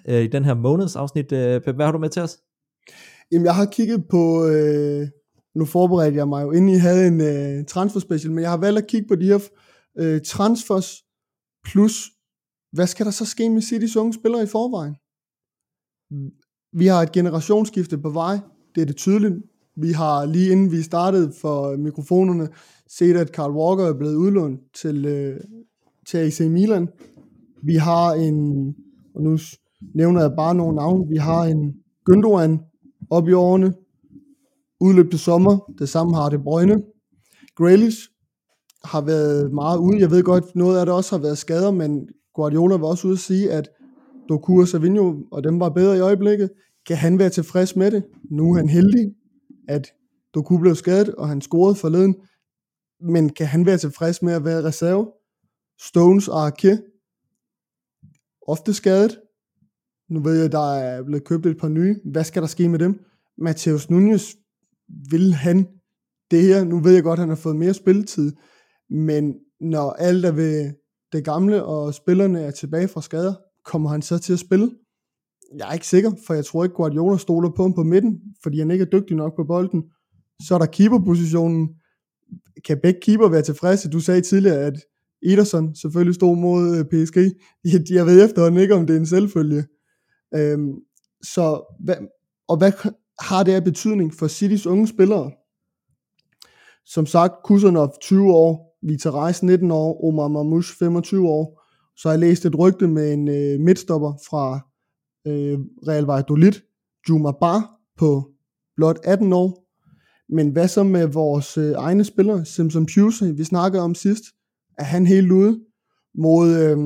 øh, i den her måneds afsnit. Øh, Pep, hvad har du med til os? Jamen, jeg har kigget på, øh, nu forberedte jeg mig jo, inden I havde en øh, transfer special, men jeg har valgt at kigge på de her øh, transfers, plus, hvad skal der så ske med Citys unge spillere i forvejen? Vi har et generationsskifte på vej, det er det tydeligt. Vi har lige inden vi startede for mikrofonerne, set at Carl Walker er blevet udlånt til, øh, til A C Milan. Vi har en, og nu nævner jeg bare nogle navne, vi har en Gündogan op i årene, udløb til sommer, det samme har De Bruyne. Grealish har været meget ude, jeg ved godt, noget af det også har været skader, men Guardiola var også ude at sige, at Doku og Savinho, og dem var bedre i øjeblikket, kan han være tilfreds med det? Nu er han heldig, at Doku blev skadet, og han scorede forleden, men kan han være tilfreds med at være reserve? Stones og Ake, ofte skadet. Nu ved jeg, der er blevet købt et par nye. Hvad skal der ske med dem? Matheus Nunes, vil han det her? Nu ved jeg godt, at han har fået mere spilletid, men når alt er ved det gamle, og spillerne er tilbage fra skader, kommer han så til at spille? Jeg er ikke sikker, for jeg tror ikke, Guardiola stoler på ham på midten, fordi han ikke er dygtig nok på bolden. Så er der keeperpositionen. Kan begge keeper være tilfredse? Du sagde tidligere, at Ederson selvfølgelig stod mod P S G. Jeg ved efterhånden ikke, om det er en selvfølge. Øhm, så, hvad, og hvad har det af betydning for Citys unge spillere? Som sagt, Kusanov tyve år, Victor Reis nitten år, Omar Mamouche femogtyve år. Så har jeg læst et rygte med en øh, midtstopper fra øh, Real Valladolid, Juma Bar, på blot atten år. Men hvad så med vores øh, egne spillere, Simpson Pusey, vi snakkede om sidst, er han helt ude mod, øh,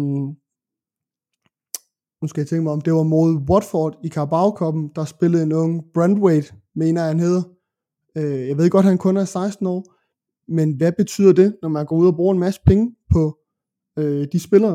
nu skal jeg tænke mig om, det var mod Watford i Carabao-cupen, der spillede en ung Brandwaite, mener jeg han hedder. Øh, jeg ved godt, han kun er seksten år, men hvad betyder det, når man går ud og bruger en masse penge på øh, de spillere?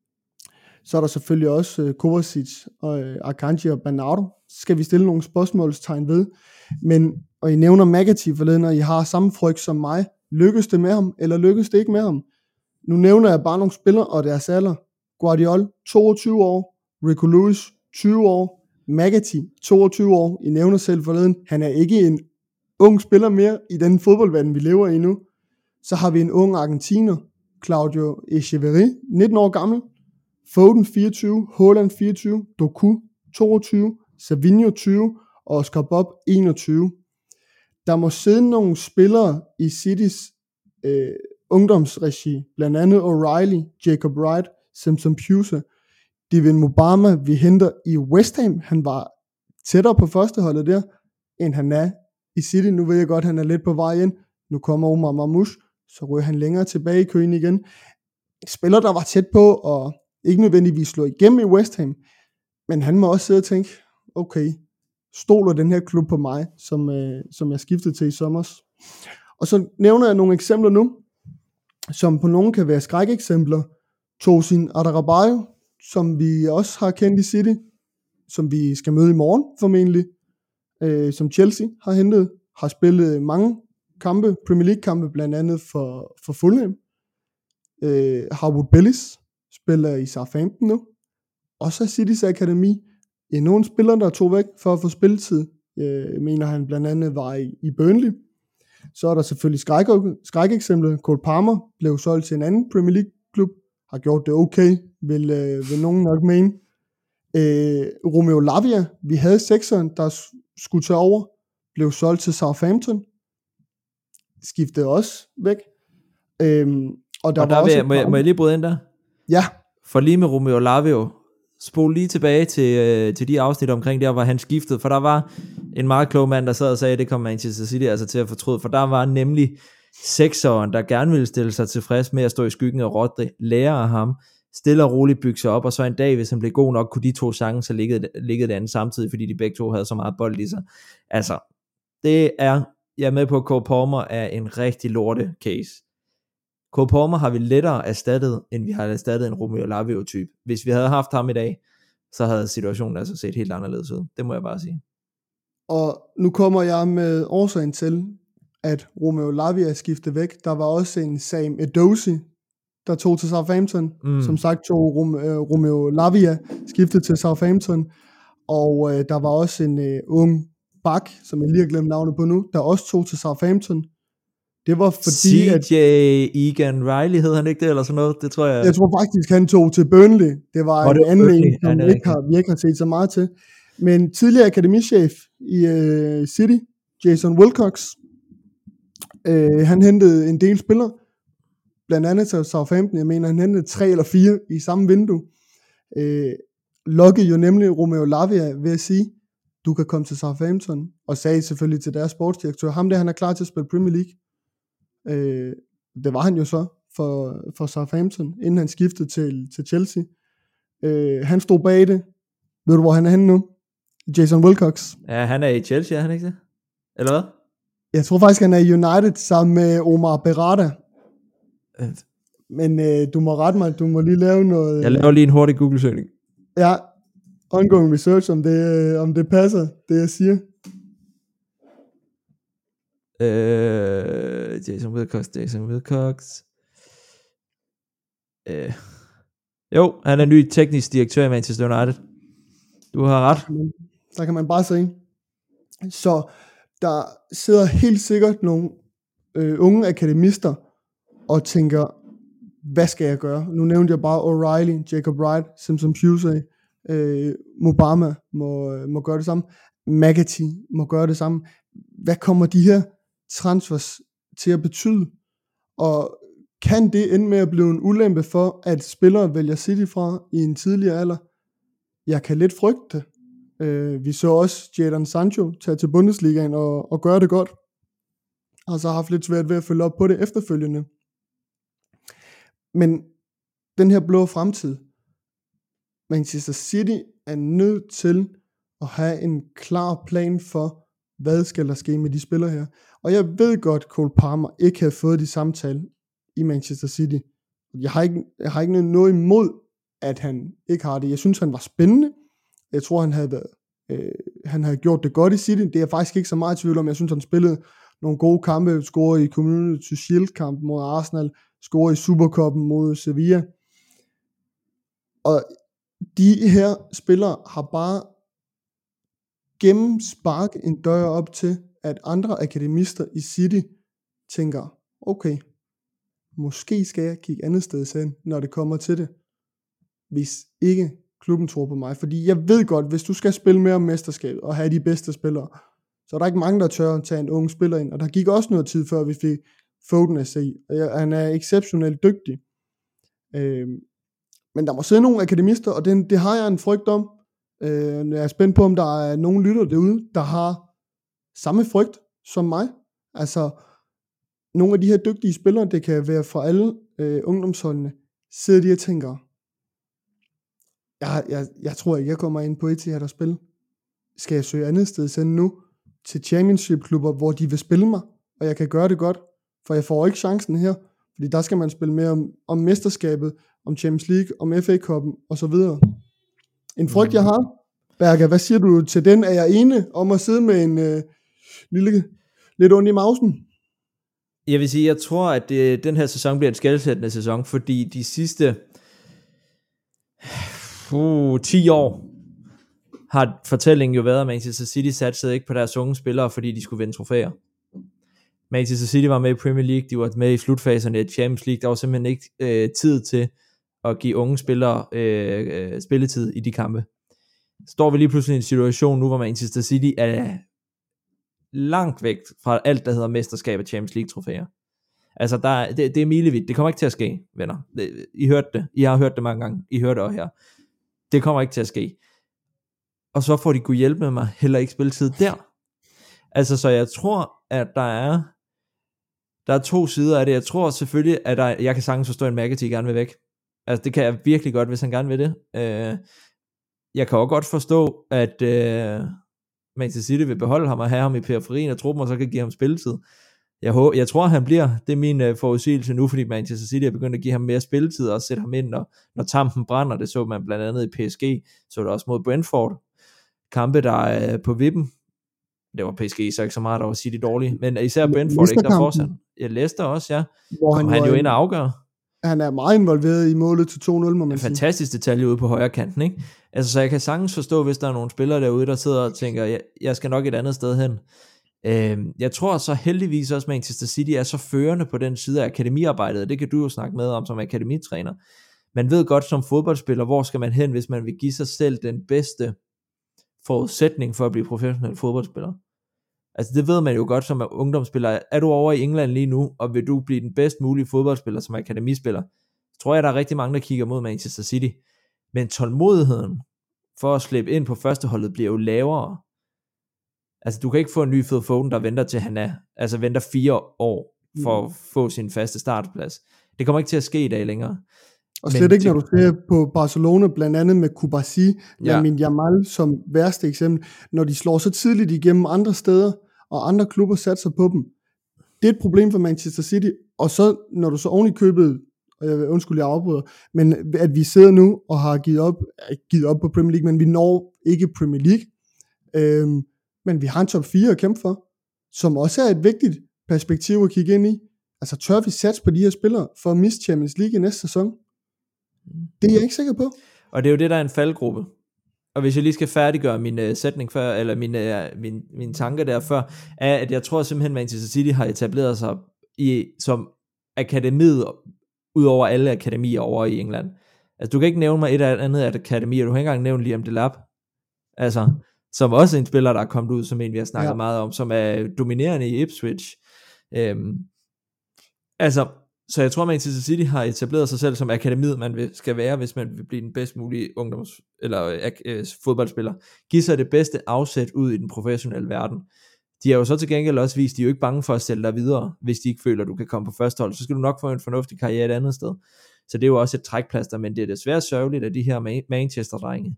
Så er der selvfølgelig også øh, Kovacic og øh, Akanji og Bernardo. Så skal vi stille nogle spørgsmålstegn ved. Men, og I nævner McAtee forleden, og I har samme frygt som mig. Lykkes det med ham, eller lykkes det ikke med ham? Nu nævner jeg bare nogle spillere og deres alder. Guardiol, toogtyve år. Rico Lewis, tyve år. McAtee, toogtyve år. I nævner selv forleden, han er ikke en ung spiller mere i den fodboldverden, vi lever i nu. Så har vi en ung argentiner, Claudio Echeverri, nitten år gammel. Foden fireogtyve, Haaland fireogtyve, Doku toogtyve, Savinho tyve og Oscar Bob enogtyve. Der må sidde nogle spillere i Citys øh, ungdomsregi, blandt andet O'Reilly, Jacob Wright, Simpson Pusey, Divin Mubama, vi henter i West Ham. Han var tættere på førsteholdet der, end han er i City. Nu ved jeg godt, han er lidt på vej ind. Nu kommer Omar Mamouche, så ryger han længere tilbage i køen igen. Spiller, der var tæt på, og ikke nødvendigvis slå igennem i West Ham, men han må også sidde og tænke, okay, stoler den her klub på mig, som, øh, som jeg skiftede til i sommer. Og så nævner jeg nogle eksempler nu, som på nogen kan være skrækeksempler. Tosin Adarabioyo, som vi også har kendt i City, som vi skal møde i morgen formentlig, øh, som Chelsea har hentet, har spillet mange kampe, Premier League kampe, blandt andet for, for Fulham. Øh, Harwood Bellis spiller i Southampton nu. Også af Citys akademi. Ja, nogle spillere, der tog væk for at få spilletid, øh, mener han blandt andet var i, i Burnley. Så er der selvfølgelig skræk, skrækeksemplet. Cole Palmer blev solgt til en anden Premier League klub, har gjort det okay, vil, øh, vil nogen nok mene. Øh, Romeo Lavia, vi havde sekseren, der skulle tage over, blev solgt til Southampton. Skiftede også væk. Øh, og der, og der var også jeg, må, jeg, må jeg lige bryde ind der? Ja. For lige med Romeo Lavia, spol lige tilbage til, øh, til de afsnit omkring der, hvor han skiftede, for der var en meget klog mand, der sad og sagde, at det kom Manchester City altså til at fortryde, for der var nemlig sekseren, der gerne ville stille sig tilfreds med at stå i skyggen af Rodri, lære af ham, stille og roligt bygge sig op, og så en dag, hvis han blev god nok, kunne de to sange så ligge, ligge det andet samtidig, fordi de begge to havde så meget bold i sig. Altså, det er, jeg er med på, at Cole Palmer er en rigtig lorte case. Cole Palmer har vi lettere erstattet, end vi har erstattet en Romeo Lavia-type. Hvis vi havde haft ham i dag, så havde situationen altså set helt anderledes ud. Det må jeg bare sige. Og nu kommer jeg med årsagen til, at Romeo Lavia skiftede væk. Der var også en Sam Edozie, der tog til Southampton. Mm. Som sagt tog Rom, øh, Romeo Lavia skiftet til Southampton. Og øh, der var også en øh, ung bak, som jeg lige har glemt navnet på nu, der også tog til Southampton. Det var fordi, C J at Egan Riley hed han ikke det, eller sådan noget? Det tror jeg. Jeg tror faktisk, han tog til Burnley. Det var oh, en det anden en, som vi ikke har, vi ikke har set så meget til. Men tidligere akademichef i uh, City, Jason Wilcox, uh, han hentede en del spillere, blandt andet til Southampton. Jeg mener, han hentede tre eller fire i samme vindue. Uh, lokkede jo nemlig Romeo Lavia ved at sige, du kan komme til Southampton, og sagde selvfølgelig til deres sportsdirektør, ham der, han er klar til at spille Premier League. Uh, det var han jo så for, for Southampton, inden han skiftede til, til Chelsea. Uh, han stod bag det. Ved du, hvor han er henne nu? Jason Wilcox. Ja, han er i Chelsea, er han ikke det? Eller hvad? Jeg tror faktisk, han er i United sammen med Omar Berrada. Øh. Men øh, du må rette mig, du må lige lave noget... Jeg laver lige en hurtig Google-søgning. Ja, ongoing research, om det, om det passer, det jeg siger. Øh, Jason Wilcox, Jason Wilcox. Øh. Jo, han er ny teknisk direktør i Manchester United. Du har ret. Der kan man bare se. Så der sidder helt sikkert nogle øh, unge akademister og tænker, hvad skal jeg gøre? Nu nævnte jeg bare O'Reilly, Jacob Wright, Simpson Pusey, øh, Mobama må, må gøre det samme. McAtee må gøre det samme. Hvad kommer de her transfers til at betyde? Og kan det ende med at blive en ulempe for, at spillere vælger City fra i en tidligere alder? Jeg kan lidt frygte. Uh, vi så også Jadon Sancho tage til Bundesligaen og, og gøre det godt. Og så har haft lidt svært ved at følge op på det efterfølgende. Men den her blå fremtid, Manchester City er nødt til at have en klar plan for, hvad skal der ske med de spillere her. Og jeg ved godt, at Cole Palmer ikke har fået de samtaler i Manchester City. Jeg har ikke, jeg har ikke noget imod, at han ikke har det. Jeg synes, han var spændende. Jeg tror, han havde, været, øh, han havde gjort det godt i City. Det er jeg faktisk ikke så meget i tvivl om. Jeg synes, han spillede nogle gode kampe. Scorede i Community Shield-kampen mod Arsenal. Scorede i Supercuppen mod Sevilla. Og de her spillere har bare gennemsparket en dør op til, at andre akademister i City tænker, okay, måske skal jeg kigge andet sted hen, når det kommer til det. Hvis ikke klubben tror på mig. Fordi jeg ved godt, hvis du skal spille mere om mesterskabet og have de bedste spillere, så er der ikke mange, der tør at tage en ung spiller ind. Og der gik også noget tid, før vi fik Foden at se. Han er exceptionelt dygtig. Øh, men der må sidde nogle akademister, og det, det har jeg en frygt om. Øh, jeg er spændt på, om der er nogen lytter derude, der har samme frygt som mig. Altså, nogle af de her dygtige spillere, det kan være fra alle øh, ungdomsholdene, sidder de og tænker, Jeg, jeg, jeg tror ikke, jeg kommer ind på Etihad og spille. Skal jeg søge andet sted sende nu til championship-klubber, hvor de vil spille mig, og jeg kan gøre det godt, for jeg får ikke chancen her, fordi der skal man spille mere om, om mesterskabet, om Champions League, om F A-cupen og så videre. En frygt, jeg har. Berger, hvad siger du til den? Er jeg ene om at sidde med en øh, lille, lidt ondt i mausen? Jeg vil sige, jeg tror, at det, den her sæson bliver en skelsættende sæson, fordi de sidste Uh, ti år har fortællingen jo været, at Manchester City satsede ikke på deres unge spillere, fordi de skulle vinde trofæer. Manchester City var med i Premier League, de var med i slutfaserne af Champions League, der var simpelthen ikke øh, tid til at give unge spillere øh, øh, spilletid i de kampe. Står vi lige pludselig i en situation nu, hvor Manchester City er langt væk fra alt, der hedder mesterskab af Champions League trofæer. Altså, der, det, det er milevidt. Det kommer ikke til at ske, venner. I hørte det. I har hørt det mange gange. I hørte det også her. Det kommer ikke til at ske. Og så får de kunne hjælpe med mig heller ikke spilletid der. Altså, så jeg tror, at der er der er to sider af det. Jeg tror selvfølgelig, at der, jeg kan sagtens forstå, at en McAtee gerne vil væk. Altså, det kan jeg virkelig godt, hvis han gerne vil det. Uh, jeg kan også godt forstå, at uh, Manchester City vil beholde ham og have ham i periferien af truppen, og så kan give ham spilletid. Jeg, håber, jeg tror, han bliver. Det er min uh, forudsigelse nu, fordi Manchester City er begyndt at give ham mere spilletid og sætte ham ind, når, når tampen brænder. Det så man blandt andet i P S G, så det også mod Brentford. Kampe, der er uh, på vippen. Det var P S G, så ikke så meget, der var City dårlige. Men især Brentford, ikke der fortsat. Jeg læste også, ja. Hvor han, han jo ind og afgør. han er meget involveret i målet til to nul, må man en sige. Fantastisk detalje ude på højre kanten, ikke? Altså, så jeg kan sagtens forstå, hvis der er nogle spillere derude, der sidder og tænker, jeg, jeg skal nok et andet sted hen. Øh, jeg tror så heldigvis også, Manchester City er så førende på den side af akademiarbejdet, det kan du jo snakke med om som akademitræner. Man ved godt som fodboldspiller, hvor skal man hen, hvis man vil give sig selv den bedste forudsætning for at blive professionel fodboldspiller. Altså det ved man jo godt som ungdomsspiller. Er du over i England lige nu, og vil du blive den bedst mulige fodboldspiller som akademispiller, så tror jeg, der er rigtig mange, der kigger mod Manchester City. Men tålmodigheden for at slippe ind på førsteholdet bliver jo lavere. Altså du kan ikke få en ny Phil Foden, der venter til han er, altså venter fire år for at få sin faste startplads. Det kommer ikke til at ske i dag længere. Og slet ikke, når du ser på Barcelona, blandt andet med Kubasi, Ja. Lamine Yamal som værste eksempel, når de slår så tidligt igennem andre steder, og andre klubber satser på dem. Det er et problem for Manchester City, og så, når du så oven i købet, og jeg vil undskylde, jeg afbryder, men at vi sidder nu og har givet op, ikke givet op på Premier League, men vi når ikke Premier League, øhm, men vi har en top fire at kæmpe for, som også er et vigtigt perspektiv at kigge ind i. Altså tør vi satse på de her spillere for at miste Champions League i næste sæson? Det er jeg ikke sikker på. Og det er jo det, der er en faldgruppe. Og hvis jeg lige skal færdiggøre min uh, sætning før, eller min, uh, min, min tanke der før, er, at jeg tror simpelthen, Manchester City har etableret sig i, som akademiet, ud over alle akademier over i England. Altså du kan ikke nævne mig et eller andet akademi, og du har ikke engang nævnt Liam Delap. Altså, som også er en spiller, der er kommet ud, som en vi har snakket ja. meget om, som er dominerende i Ipswich. Øhm, altså, så jeg tror, at Manchester City har etableret sig selv som akademiet, man vil, skal være, hvis man vil blive den bedst mulige ungdoms- eller øh, fodboldspiller. Giv sig det bedste afsæt ud i den professionelle verden. De har jo så til gengæld også vist, de er jo ikke bange for at sælge dig videre, hvis de ikke føler, at du kan komme på første hold. Så skal du nok få en fornuftig karriere et andet sted. Så det er jo også et trækplaster, men det er desværre sørgeligt, at de her Manchester-drenge,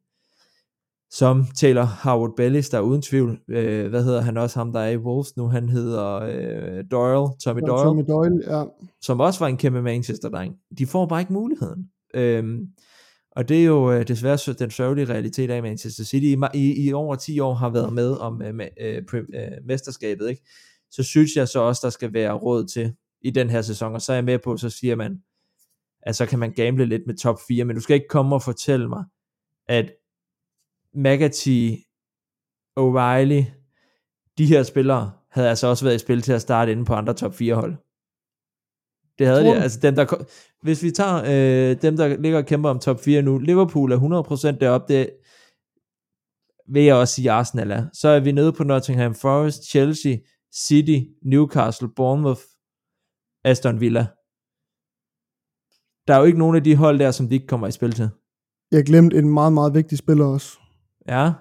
som Taylor Howard Bellis, der er uden tvivl, øh, hvad hedder han også, ham der er i Wolves nu, han hedder øh, Doyle, Tommy Doyle, Tommy Doyle ja. som også var en kæmpe Manchester-dreng. De får bare ikke muligheden. Øhm, og det er jo øh, desværre den sørgelige realitet af Manchester City. I, i, i over ti år har været med om øh, øh, øh, mesterskabet, ikke? Så synes jeg så også, der skal være råd til i den her sæson, og så er jeg med på, så siger man, at så kan man gamble lidt med top fire, men du skal ikke komme og fortælle mig, at McAtee, O'Reilly, de her spillere, havde altså også været i spil til at starte inde på andre top fire hold. Det havde de, altså dem der, hvis vi tager øh, dem der ligger og kæmper om top fire nu, Liverpool er hundrede procent deroppe, det vil jeg også sige Arsenal er, så er vi nede på Nottingham Forest, Chelsea, City, Newcastle, Bournemouth, Aston Villa. Der er jo ikke nogen af de hold der, som de ikke kommer i spil til. Jeg glemte en meget, meget vigtig spiller også. Ja.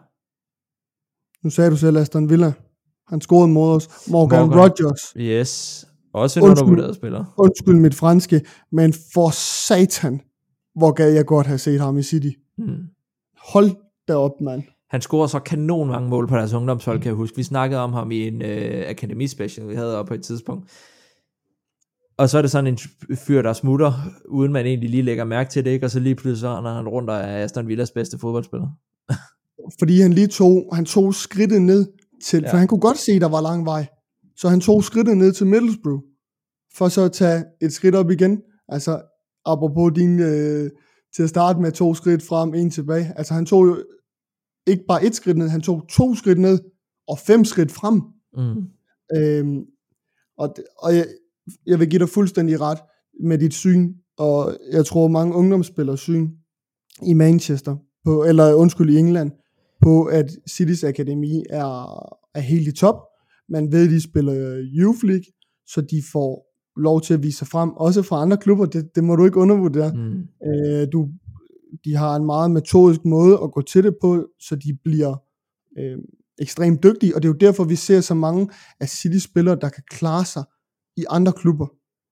Nu sagde du selv Aston Villa. Han scorede mod os. Morgan, Morgan. Rodgers. Yes. Også en undervurderet spiller. Undskyld mit franske, men for satan, hvor gad jeg godt have set ham i City. Mm. Hold da op, mand. Han scorer så kanon mange mål på deres ungdomshold, kan jeg huske. Vi snakkede om ham i en øh, akademispecial, vi havde oppe på et tidspunkt. Og så er det sådan en fyr, der smutter, uden man egentlig lige lægger mærke til det, ikke? Og så lige pludselig så er han rundt og er Aston Villas bedste fodboldspiller. Fordi han lige tog, han tog skridtet ned til, ja. For han kunne godt se, der var lang vej. Så han tog skridtet ned til Middlesbrough, for så at tage et skridt op igen. Altså, apropos din, øh, til at starte med to skridt frem, en tilbage. Altså, han tog jo ikke bare et skridt ned, han tog to skridt ned, og fem skridt frem. Mm. Øhm, og og jeg, jeg vil give dig fuldstændig ret med dit syn, og jeg tror mange ungdomsspillere syn i Manchester, på, eller undskyld i England, på at Citys akademi er, er helt i top. Man ved, de spiller Youth League, så de får lov til at vise sig frem, også fra andre klubber, det, det må du ikke undervurdere. Mm. Øh, du, de har en meget metodisk måde at gå til det på, så de bliver øh, ekstremt dygtige, og det er jo derfor, vi ser så mange af Citys spillere, der kan klare sig i andre klubber.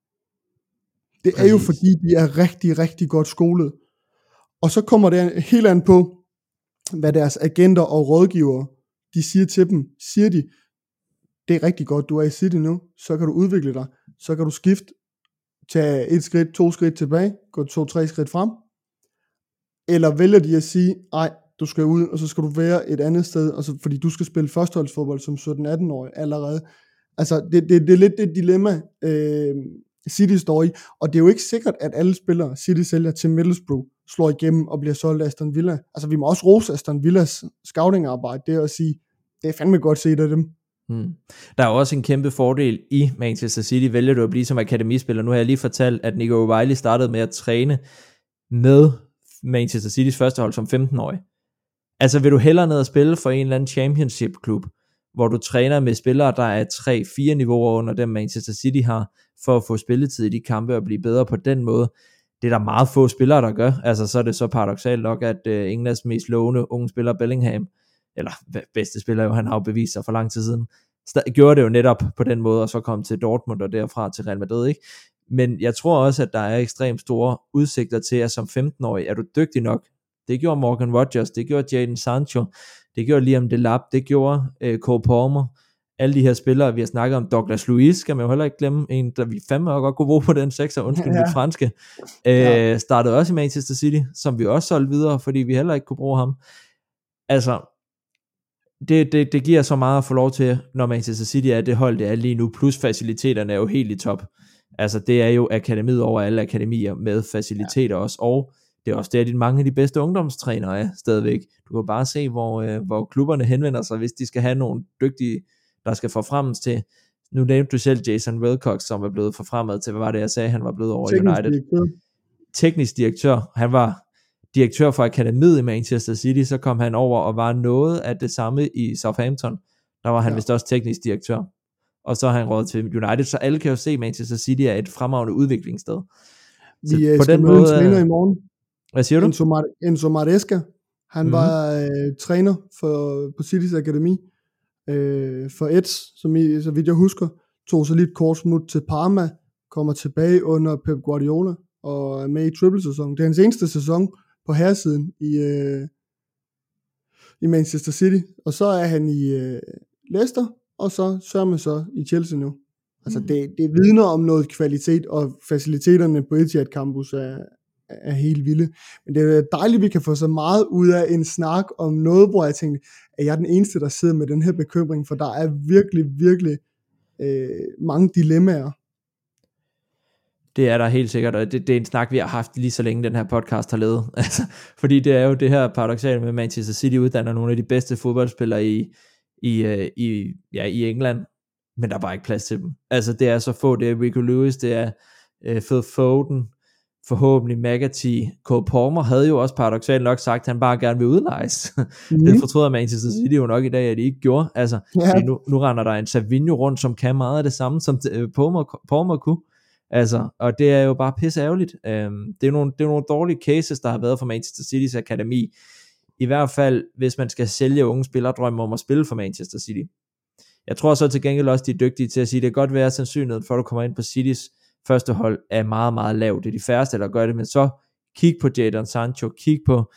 Det er jo fordi, de er rigtig, rigtig godt skolet. Og så kommer det helt an på, hvad deres agenter og rådgivere, de siger til dem. Siger de, det er rigtig godt, du er i City nu, så kan du udvikle dig, så kan du skifte, tage et skridt, to skridt tilbage, gå to, tre skridt frem, eller vælger de at sige, nej, du skal ud, og så skal du være et andet sted, og så, fordi du skal spille førsteholdsfodbold som sytten-atten-årig allerede. Altså, det, det, det er lidt det dilemma, øh, City står i, og det er jo ikke sikkert, at alle spillere, City sælger til Middlesbrough, slår igennem og bliver solgt af Aston Villa. Altså vi må også rose Aston Villas scouting-arbejde, det er at sige, det er fandme godt set af dem. Hmm. Der er også en kæmpe fordel i Manchester City, vælger du at blive som akademispiller. Nu har jeg lige fortalt, at Nico O'Reilly startede med at træne med Manchester Citys første hold som femten-årig. Altså vil du hellere ned og spille for en eller anden championship-klub, hvor du træner med spillere, der er tre fire niveauer under dem Manchester City har, for at få spilletid i de kampe og blive bedre på den måde. Det er der meget få spillere, der gør. Altså så er det så paradoksalt nok, at uh, Englands mest lovende unge spiller Bellingham, eller bedste spiller jo, han har jo bevist sig for lang tid siden, gjorde det jo netop på den måde, og så kom til Dortmund og derfra til Real Madrid, ikke? Men jeg tror også, at der er ekstremt store udsigter til, at som femten-årig er du dygtig nok. Det gjorde Morgan Rodgers, det gjorde Jadon Sancho, det gjorde Liam Delap, det gjorde øh, Cole Palmer, alle de her spillere, vi har snakket om. Douglas Luiz, skal man jo heller ikke glemme, en der vi fandme godt kunne bruge på den sekser, undskyld ja. mit franske, øh, ja. startede også i Manchester City, som vi også solgte videre, fordi vi heller ikke kunne bruge ham. Altså, det, det, det giver så meget at få lov til, når Manchester City er det hold, det er lige nu, plus faciliteterne er jo helt i top. Altså, det er jo akademiet over alle akademier med faciliteter ja. også, og det er også det, at mange af de bedste ungdomstrænere er stadigvæk. Du kan bare se, hvor, øh, hvor klubberne henvender sig, hvis de skal have nogle dygtige, der skal forfremmes til. Nu nævnte du selv Jason Wilcox, som er blevet forfremmet til, hvad var det, jeg sagde, han var blevet over Teknisk United. Direktør. Teknisk direktør. Han var direktør for akademiet i Manchester City, så kom han over og var noget af det samme i Southampton. Der var han ja. vist også teknisk direktør. Og så har han råd til United, så alle kan jo se, at Manchester City er et fremragende udviklingssted. Så vi på skal den møde måde, en træner i morgen. Hvad siger du? Enzo, Mar- Enzo Maresca, han mm-hmm. var øh, træner for, på Citys akademi øh, for Eds, som I, så vidt jeg husker, tog så lige et kort smut til Parma, kommer tilbage under Pep Guardiola og er med i triple-sæsonen. Det er hans eneste sæson på herresiden i, øh, i Manchester City, og så er han i øh, Leicester, og så sørger så i Chelsea nu. Altså mm. det, det vidner om noget kvalitet, og faciliteterne på Etihad Campus er er helt vilde. Men det er dejligt, at vi kan få så meget ud af en snak om noget, hvor jeg tænkte, at jeg er den eneste, der sidder med den her bekymring, for der er virkelig, virkelig øh, mange dilemmaer. Det er der helt sikkert, og det, det er en snak, vi har haft lige så længe den her podcast har levet. Altså, fordi det er jo det her paradoksale med Manchester City uddanner nogle af de bedste fodboldspillere i, i, i, ja, i England, men der er bare ikke plads til dem. Altså det er så få, det er Rico Lewis, det er øh, Phil Foden, forhåbentlig McAtee. Cole Palmer havde jo også paradoksalt nok sagt, at han bare gerne vil udlejes. Mm-hmm. Det fortryder Manchester City jo nok i dag, at de ikke gjorde. Altså, yeah. nu, nu render der en Savinho rundt, som kan meget af det samme, som uh, Palmer, Palmer kunne. Altså, og det er jo bare pisse ærgerligt. Um, det, er nogle, det er nogle dårlige cases, der har været for Manchester Citys akademi. I hvert fald, hvis man skal sælge unge spillere, drømmer om at spille for Manchester City. Jeg tror så til gengæld også, de er dygtige til at sige, at det kan godt være sandsynligheden, for at du kommer ind på Citys første hold er meget, meget lavt. Det er de færreste, der gør det, men så kig på Jadon Sancho, kig på,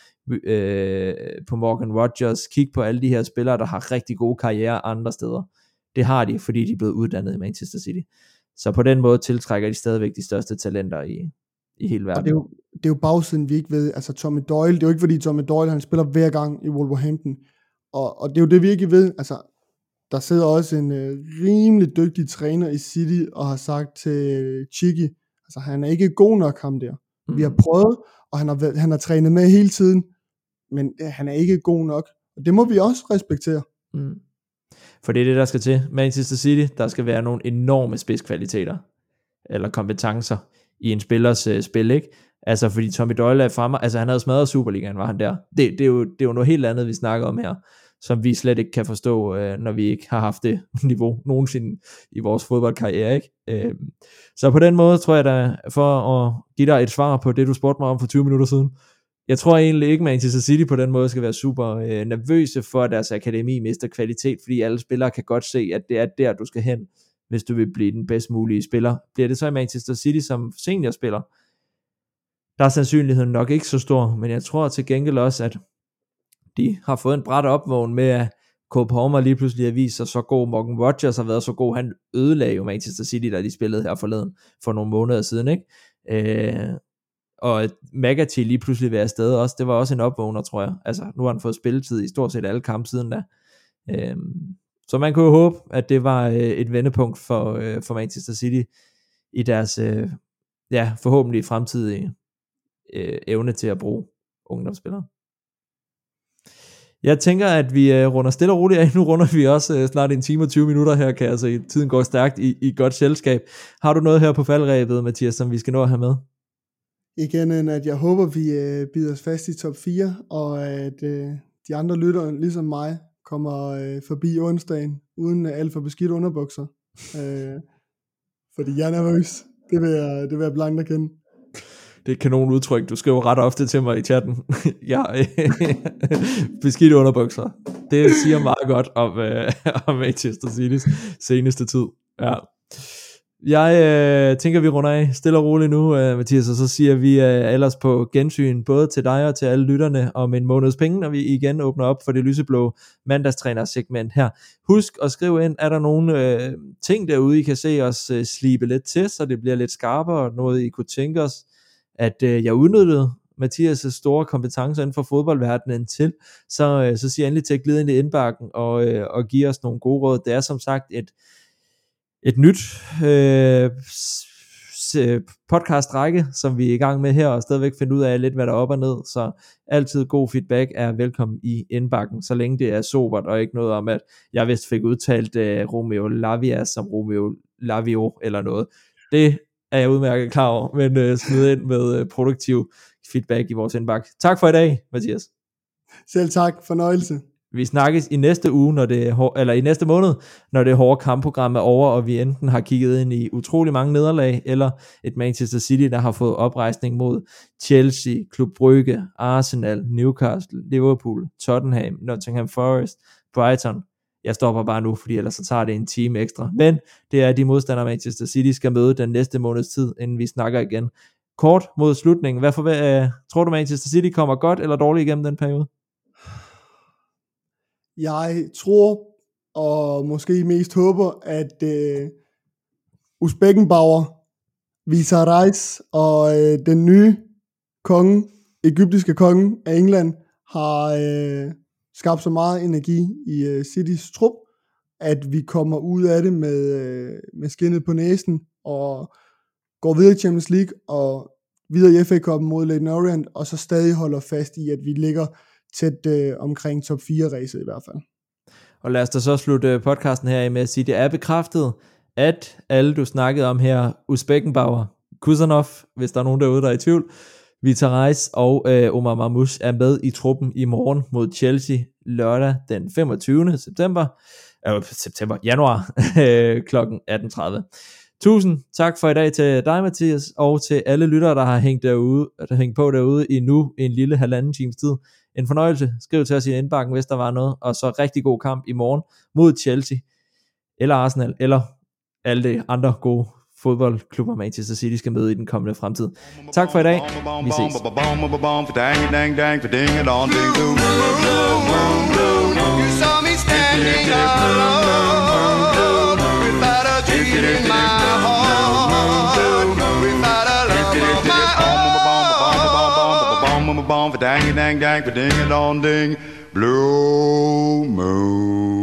øh, på Morgan Rodgers, kig på alle de her spillere, der har rigtig gode karriere andre steder. Det har de, fordi de er blevet uddannet i Manchester City. Så på den måde tiltrækker de stadigvæk de største talenter i, i hele verden. Og det er, jo, det er jo bagsiden, vi ikke ved. Altså Tommy Doyle, det er jo ikke fordi Tommy Doyle, han spiller hver gang i Wolverhampton. Og, og det er jo det, vi ikke ved. Altså, der sidder også en øh, rimelig dygtig træner i City, og har sagt til Chicky, altså han er ikke god nok ham der. Mm. Vi har prøvet, og han har, han har trænet med hele tiden, men øh, han er ikke god nok. Og det må vi også respektere. Mm. For det er det, der skal til. Manchester City, der skal være nogle enorme spidskvaliteter, eller kompetencer, i en spillers øh, spil, ikke? Altså fordi Tommy Doyle er fremme, altså han havde smadret Superligaen, var han der. Det, det, er jo, det er jo noget helt andet, vi snakker om her, som vi slet ikke kan forstå, øh, når vi ikke har haft det niveau nogensinde i vores fodboldkarriere, ikke? Øh, så på den måde tror jeg da, for at give dig et svar på det, du spurgte mig om for tyve minutter siden, jeg tror egentlig ikke, Manchester City på den måde skal være super øh, nervøse for, at deres akademi mister kvalitet, fordi alle spillere kan godt se, at det er der, du skal hen, hvis du vil blive den bedst mulige spiller. Bliver det så i Manchester City som seniorspiller, der er sandsynligheden nok ikke så stor, men jeg tror til gengæld også, at de har fået en bræt opvågen med, at Cole Palmer lige pludselig har vist sig så god, Morgan Rodgers har været så god, han ødelagde jo Manchester City, da de spillede her forleden, for nogle måneder siden, ikke? Øh, og McAtee lige pludselig være afsted også, det var også en opvågner, tror jeg. Altså, nu har han fået spilletid i stort set alle kampe siden da. Øh, så man kunne jo håbe, at det var et vendepunkt for, for Manchester City i deres øh, ja, forhåbentlig fremtidige øh, evne til at bruge ungdomsspillere. Jeg tænker, at vi øh, runder stille og roligt af. Nu runder vi også øh, snart en time og tyve minutter her, kan jeg se. Tiden går stærkt i, i godt selskab. Har du noget her på faldrebet, Mathias, som vi skal nå at have med? Igen, end at jeg håber, vi øh, bider os fast i top fire, og at øh, de andre lyttere, ligesom mig, kommer øh, forbi onsdagen, uden alt for beskidt underbukser. Øh, fordi jeg er nervøs. Det vil jeg, det vil jeg blankt erkende. Det er et kanon udtryk. Du skriver ret ofte til mig i chatten. Ja, beskidt underbukser. Det siger meget godt om, øh, om Manchester City's seneste tid. Ja. Jeg øh, tænker, vi runder af stille og roligt nu, øh, Mathias, og så siger vi øh, ellers på gensyn, både til dig og til alle lytterne, om en måneds penge, når vi igen åbner op for det lyseblå mandagstrænersegment her. Husk at skrive ind, er der nogle øh, ting derude, I kan se os øh, slibe lidt til, så det bliver lidt skarpere, noget I kunne tænke os, at øh, jeg udnyttede Mathias' store kompetencer inden for fodboldverdenen til, så, øh, så siger jeg endelig til at glide ind i indbakken og, øh, og give os nogle gode råd. Det er som sagt et et nyt øh, podcast-række, som vi er i gang med her, og stadigvæk finde ud af lidt, hvad der er op og ned, så altid god feedback er velkommen i indbakken, så længe det er sobert, og ikke noget om, at jeg vist fik udtalt øh, Romeo Lavia som Romeo Lavio, eller noget. Det er jeg udmærket klar over, men øh, smid ind med øh, produktiv feedback i vores indbakke. Tak for i dag, Mathias. Selv tak, fornøjelse. Vi snakkes i næste uge, når det er hår, eller i næste måned, når det hårde kampprogram er over, og vi enten har kigget ind i utrolig mange nederlag, eller et Manchester City, der har fået oprejsning mod Chelsea, Klub Brugge, Arsenal, Newcastle, Liverpool, Tottenham, Nottingham Forest, Brighton. Jeg stopper bare nu, fordi ellers så tager det en time ekstra. Men det er de modstandere, Manchester City skal møde den næste måneds tid, inden vi snakker igen. Kort mod slutningen. Hvad for, øh, tror du, Manchester City kommer godt eller dårligt igennem den periode? Jeg tror, og måske mest håber, at øh, Uzbekkenbauer, Visarais og øh, den nye konge, egyptiske konge af England, har øh, skabt så meget energi i øh, Citys trup, at vi kommer ud af det med, øh, med skinnet på næsen, og går videre i Champions League, og videre i F A-cupen mod Leyton Orient, og så stadig holder fast i, at vi ligger tæt øh, omkring top fire-ræset i hvert fald. Og lad os da så slutte podcasten her med at sige, at det er bekræftet, at alle du snakkede om her, Uzbekkenbauer, Kuzanov, hvis der er nogen derude, der er i tvivl, Visarais og øh, Omar Marmoush er med i truppen i morgen mod Chelsea lørdag den femogtyvende september, øh, september, januar klokken atten tredive. Tusind tak for i dag til dig, Mathias, og til alle lyttere, der har hængt, derude, der har hængt på derude i nu en lille halvanden times tid. En fornøjelse. Skriv til os i indbakken, hvis der var noget. Og så rigtig god kamp i morgen mod Chelsea, eller Arsenal, eller alle de andre gode fodboldklubber, Manchester City skal møde i den kommende fremtid. Tak for i dag. Vi ses. Dang dang dang dang ding dong ding blue moon.